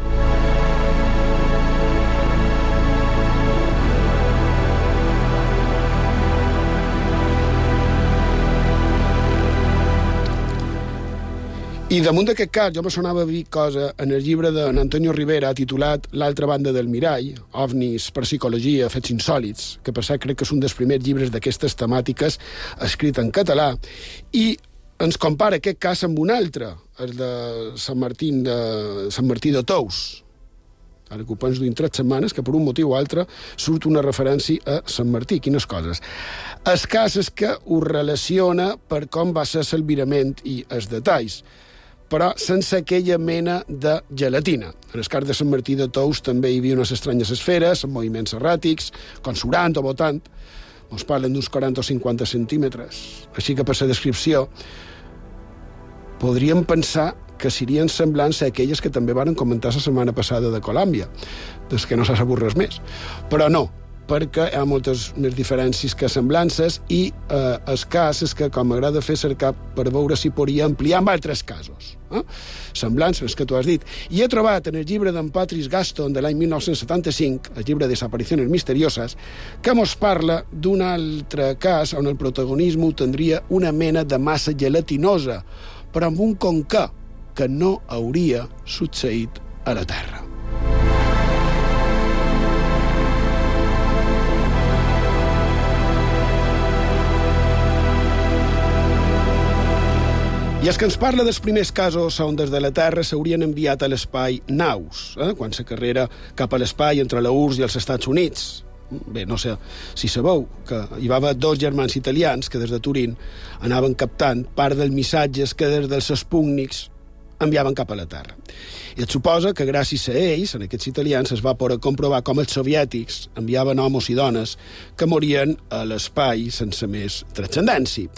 I damunt d'aquest cas, jo me sonava a dir cosa en el llibre d'Antonio Rivera titulat L'altra banda del mirall, ovnis per psicologia, fets insòlits, que per cert crec que és un dels primers llibres d'aquestes temàtiques escrit en català, i ens compara aquest cas amb un altre, el de Sant Martí de Tous. Ara que ho penso dins 3 setmanes, que per un motiu o altre surt una referència a Sant Martí. Quines coses. El cas és que ho relaciona per com va ser l'albirament i els detalls, però sense aquella mena de gelatina. En el cas de Sant Martí de Tous també hi havia unes estranyes esferes, amb moviments erràtics, com surant o botant. Ens parlen d'uns 40 o 50 centímetres. Així que per la descripció podríem pensar que serien semblants a aquelles que també varen comentar la setmana passada de Colòmbia, des que no s'ha sabut res més. Però no, perquè hi ha moltes més diferències que semblances i el cas és que, com m'agrada fer, cercar per veure si podria ampliar amb altres casos. Semblances que tu has dit. I he trobat en el llibre d'en Patrice Gaston de l'any 1975, el llibre Desapariciones misteriosas, que mos parla d'un altre cas on el protagonisme tindria una mena de massa gelatinosa, però amb un conca que no hauria succeït a la Terra. I els que ens parla dels primers casos on des de la Terra s'haurien enviat a l'espai naus, quan la carrera cap a l'espai entre la URSS i els Estats Units. Bé, no sé si sabeu que hi va haver 2 germans italians que des de Turín anaven captant part dels missatges que des dels espúgnics enviaven cap a la Terra. I et suposa que gràcies a ells, en aquests italians, es va poder comprovar com els soviètics enviaven homes i dones que morien a l'espai sense més transcendència.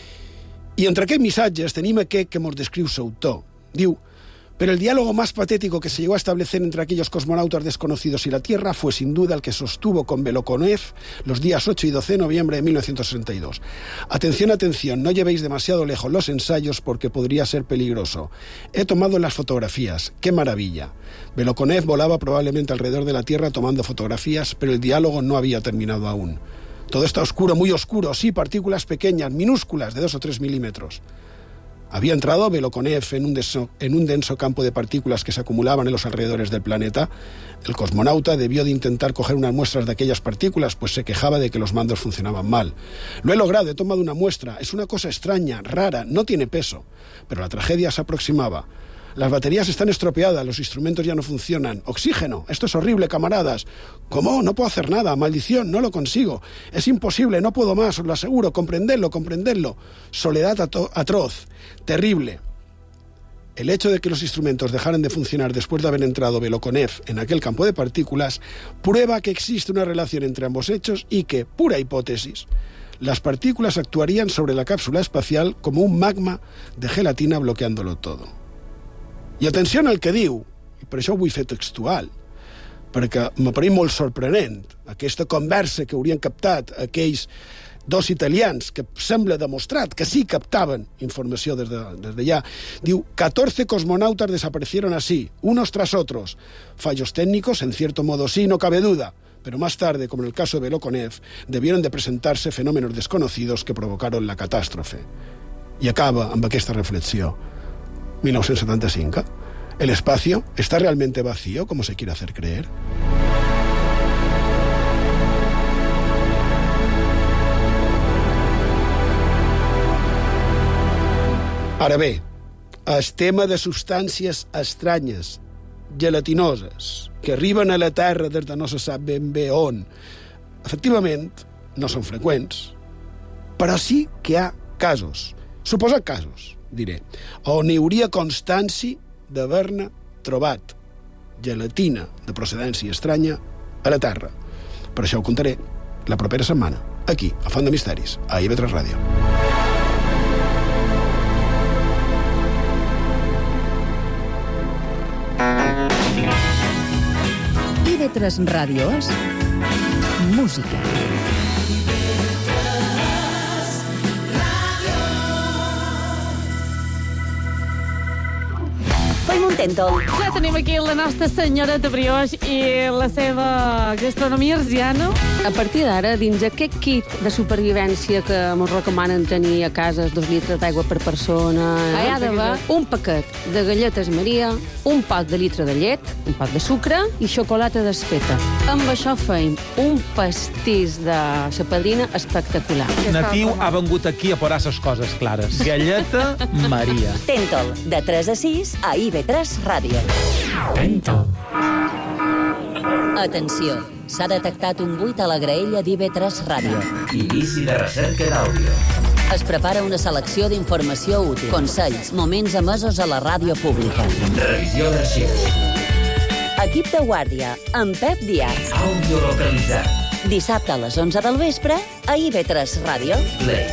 I entre aquests missatges tenim aquest que ens descriu l'autor. Diu: pero el diálogo más patético que se llegó a establecer entre aquellos cosmonautas desconocidos y la Tierra fue sin duda el que sostuvo con Belokonev los días 8 y 12 de noviembre de 1962. Atención, atención, no llevéis demasiado lejos los ensayos porque podría ser peligroso. He tomado las fotografías, qué maravilla. Belokonev volaba probablemente alrededor de la Tierra tomando fotografías, pero el diálogo no había terminado aún. Todo está oscuro, muy oscuro, sí, partículas pequeñas, minúsculas, de 2 o 3 milímetros. Había entrado Belokonev en un denso campo de partículas que se acumulaban en los alrededores del planeta. El cosmonauta debió de intentar coger unas muestras de aquellas partículas, pues se quejaba de que los mandos funcionaban mal. Lo he logrado, he tomado una muestra. Es una cosa extraña, rara, no tiene peso. Pero la tragedia se aproximaba. Las baterías están estropeadas, los instrumentos ya no funcionan. Oxígeno, esto es horrible, camaradas. ¿Cómo? No puedo hacer nada, maldición, no lo consigo. Es imposible, no puedo más, os lo aseguro, comprendedlo, comprendedlo. Soledad atroz, terrible. El hecho de que los instrumentos dejaran de funcionar después de haber entrado Belokonev en aquel campo de partículas prueba que existe una relación entre ambos hechos y que, pura hipótesis, las partículas actuarían sobre la cápsula espacial como un magma de gelatina bloqueándolo todo. I atenció al que diu, i per això ho vull fer textual, perquè m'apareix molt sorprenent aquesta conversa que haurien captat aquells 2 italians que sembla demostrat que sí captaven informació des d'allà. Diu: 14 cosmonautas desaparecieron así, unos tras otros. Fallos técnicos, en cierto modo sí, no cabe duda. Pero más tarde, como en el caso de Belokonev, debieron de presentarse fenómenos desconocidos que provocaron la catástrofe. I acaba amb aquesta reflexió. 1975. ¿El espacio está realmente vacío, como se quiere hacer creer? Ara bé, el tema de substàncies estranyes, gelatinoses, que arriben a la Terra des de no se sap ben bé on, efectivament, no són freqüents, però sí que hi ha casos, suposats casos, diré, on hi hauria constància d'haver-ne trobat gelatina de procedència estranya a la Terra. Per això ho contaré la propera setmana, aquí, a Font de Misteris, a IB3 Ràdio. IB3 Ràdio és música. Fem un tento. Ja tenim aquí la nostra senyoreta Brioix i la seva gastronomia arsiana. A partir d'ara, dins aquest kit de supervivència que ens recomanen tenir a casa 2 litres d'aigua per persona, hi ha d'haver un paquet de galletes Maria, un pot de litre de llet, un pot de sucre i xocolata desfeta. Amb això feim un pastís de sa padrina espectacular. Natiu ha vengut aquí a posar ses coses clares. Galleta Maria. Tentol, de 3 a 6 a IB3 Ràdio. Tentol. Atenció, s'ha detectat un buit a la graella d'IB3 Ràdio. Inici de recerca d'àudio. Es prepara una selecció d'informació útil, consells, moments emesos a la ràdio pública. Revisió d'arxius. Equip de guàrdia, amb Pep Díaz. Àudio localitzat. Dissabte a les 11 del vespre, a IB3 Ràdio. Play.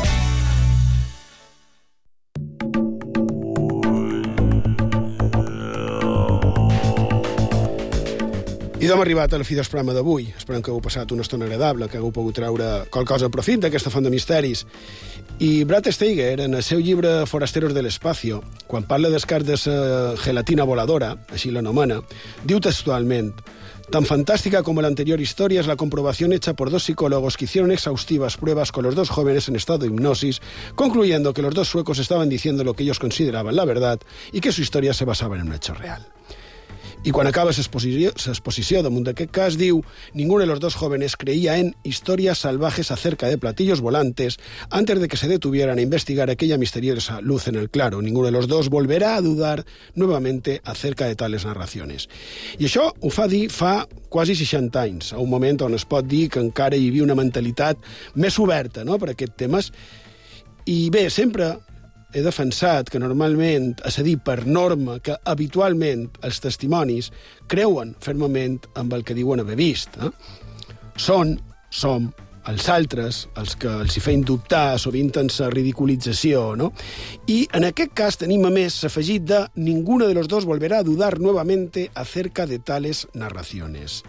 I d'hem arribat a la fi del programa d'avui. Esperem que heu passat una estona agradable, que hagueu pogut treure qualcosa a profit d'aquesta Font de Misteris. I Brad Steiger, en el seu llibre Forasteros del Espacio, quan parla del cas de la gelatina voladora, així l'anomena, diu textualment: tan fantástica como la anterior historia es la comprobación hecha por 2 psicólogos que hicieron exhaustivas pruebas con los 2 jóvenes en estado de hipnosis, concluyendo que los 2 suecos estaban diciendo lo que ellos consideraban la verdad y que su historia se basaba en un hecho real. Y cuando acaba su exposición damunt d'aquest cas, diu: ninguno de los dos jóvenes creía en historias salvajes acerca de platillos volantes antes de que se detuvieran a investigar aquella misteriosa luz en el claro. Ninguno de los dos volverá a dudar nuevamente acerca de tales narraciones. I això ho fa dir fa quasi 60 anys, a un moment on es pot dir que encara hi havia una mentalitat més oberta, no?, per a aquests temes. I bé, sempre he defensat que normalment, és a dir, per norma, que habitualment els testimonis creuen fermament amb el que diuen haver vist. Som els altres els que els hi feien dubtar, sovint en la ridiculització, no? I en aquest cas tenim a més l'afegit de ninguno de los dos volverá a dudar nuevamente acerca de tales narraciones.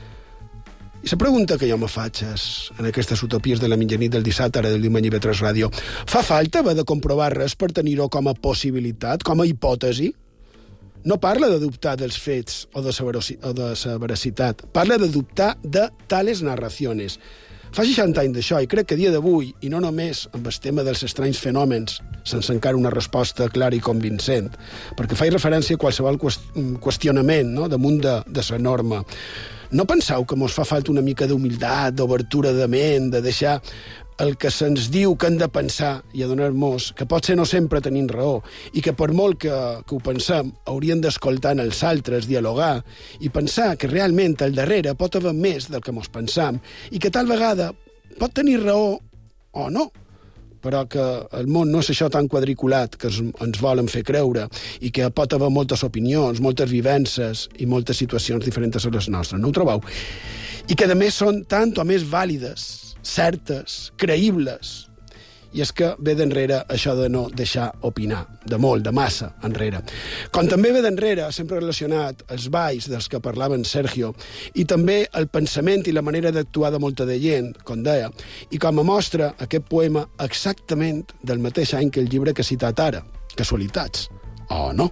I la pregunta que jo me faig és, en aquestes utopies de la mitjanit del dissabte, ara del diumenge IB3 Ràdio, fa falta haver de comprovar res per tenir-ho com a possibilitat, com a hipòtesi? No parla de dubtar dels fets o de la veracitat, parla de dubtar de tales narraciones. Fa 60 anys d'això, i crec que a dia d'avui, i no només amb el tema dels estranys fenòmens, sense encara una resposta clara i convincent, perquè faig referència a qualsevol qüestionament, no?, damunt de la norma. No penseu que mos fa falta una mica d'humilitat, d'obertura de ment, de deixar el que se'ns diu que hem de pensar i adonar-nos que potser no sempre tenim raó i que per molt que ho pensem hauríem d'escoltar els altres, dialogar i pensar que realment al darrere pot haver més del que mos pensam i que tal vegada pot tenir raó o no, però que el món no és això tan quadriculat que ens volen fer creure i que pot haver moltes opinions, moltes vivències i moltes situacions diferents a les nostres, no ho trobeu? I que a més són tant o més vàlides, certes, creïbles. I és que ve d'enrere això de no deixar opinar, de molt, de massa enrere. Com també ve d'enrere, sempre relacionat als balls dels que parlava en Sergio, i també el pensament i la manera d'actuar de molta de gent, com deia, i com a mostra aquest poema exactament del mateix any que el llibre que he citat ara. Casualitats. O no?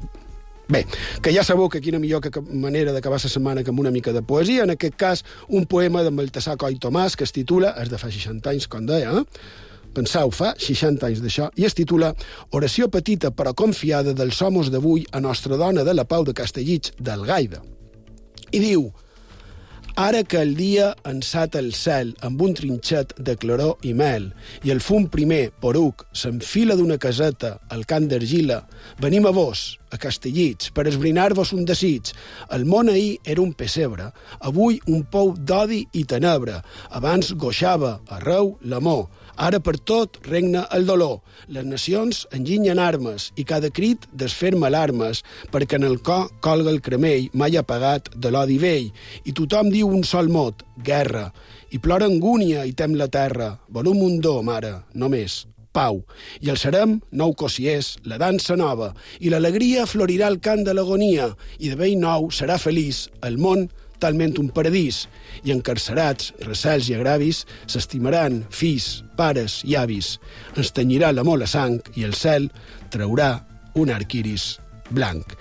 Bé, que ja sabeu que quina millor manera d'acabar la setmana que amb una mica de poesia, en aquest cas un poema d'en Baltasar Coll Tomàs que es titula, és de fa 60 anys, com deia, penseu, fa 60 anys d'això, i es titula Oració petita però confiada dels homes d'avui a Nostra Dona de la Pau de Castellig d'Algaida. I diu: ara que el dia ensata el cel amb un trinxet de claror i mel i el fum primer, poruc, s'enfila d'una caseta al camp d'argila, venim a vos, a Castellig, per esbrinar-vos un desig. El món ahir era un pessebre, avui un pou d'odi i tenebra. Abans goixava, arreu, l'amor. Ara per tot regna el dolor. Les nacions enginyen armes i cada crit desferma alarmes perquè en el cor colga el cremell mai apagat de l'odi vell i tothom diu un sol mot, guerra, i plora angúnia i tem la terra. Volum un do, mare, només, pau. I el serem, nou cosiers, la dansa nova, i l'alegria florirà al cant de l'agonia, i de vell nou serà feliç el món talment un paradís, i encarcerats, recels i agravis s'estimaran fills, pares i avis. Ens tenyirà l'amor la sang i el cel traurà un arquiris blanc.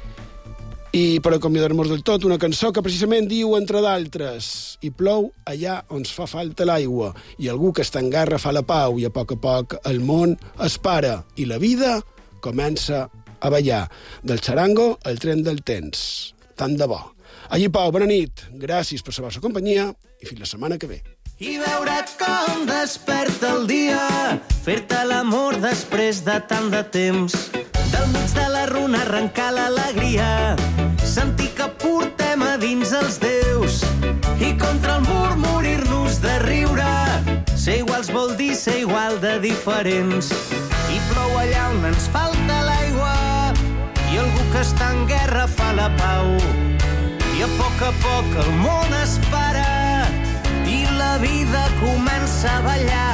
I per acomiadar-nos del tot, una cançó que precisament diu, entre d'altres, i plou allà on es fa falta l'aigua, i algú que està en guerra fa la pau, i a poc el món es para, i la vida comença a ballar. Del xarango al tren del temps. Tant de bo. Allí, Pau, bona nit. Gràcies per la vostra companyia i fins la setmana que ve. I veure com desperta el dia, fer-te l'amor després de tant de temps, del mig de la runa arrencar l'alegria, sentir que portem a dins els déus i contra el mur morir-nos de riure. Ser iguals vol dir ser igual de diferents, i plou allà on ens falta l'aigua i algú que està en guerra fa la pau. I a poc el món es para i la vida comença a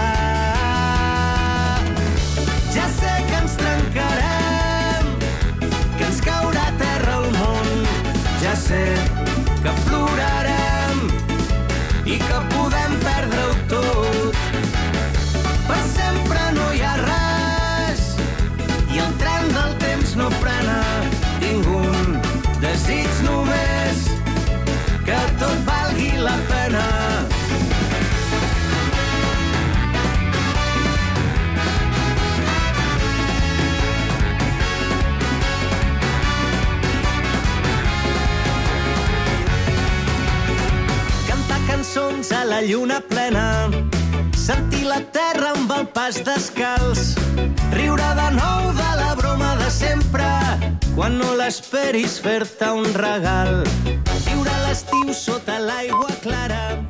ballar. Ja sé que ens trencarem, que ens caurà a terra el món. Ja sé que plorarem i que podem perdre-ho tot. Per sempre no hi ha res i el tren del temps no frena. Tinc un desig només, que tot valgui la pena. cançons a la lluna plena, sentir la terra amb el pas descalç, riure de nou de la broma de sempre, quan no l'esperis fer-te un regal, viure l'estiu sota l'aigua clara,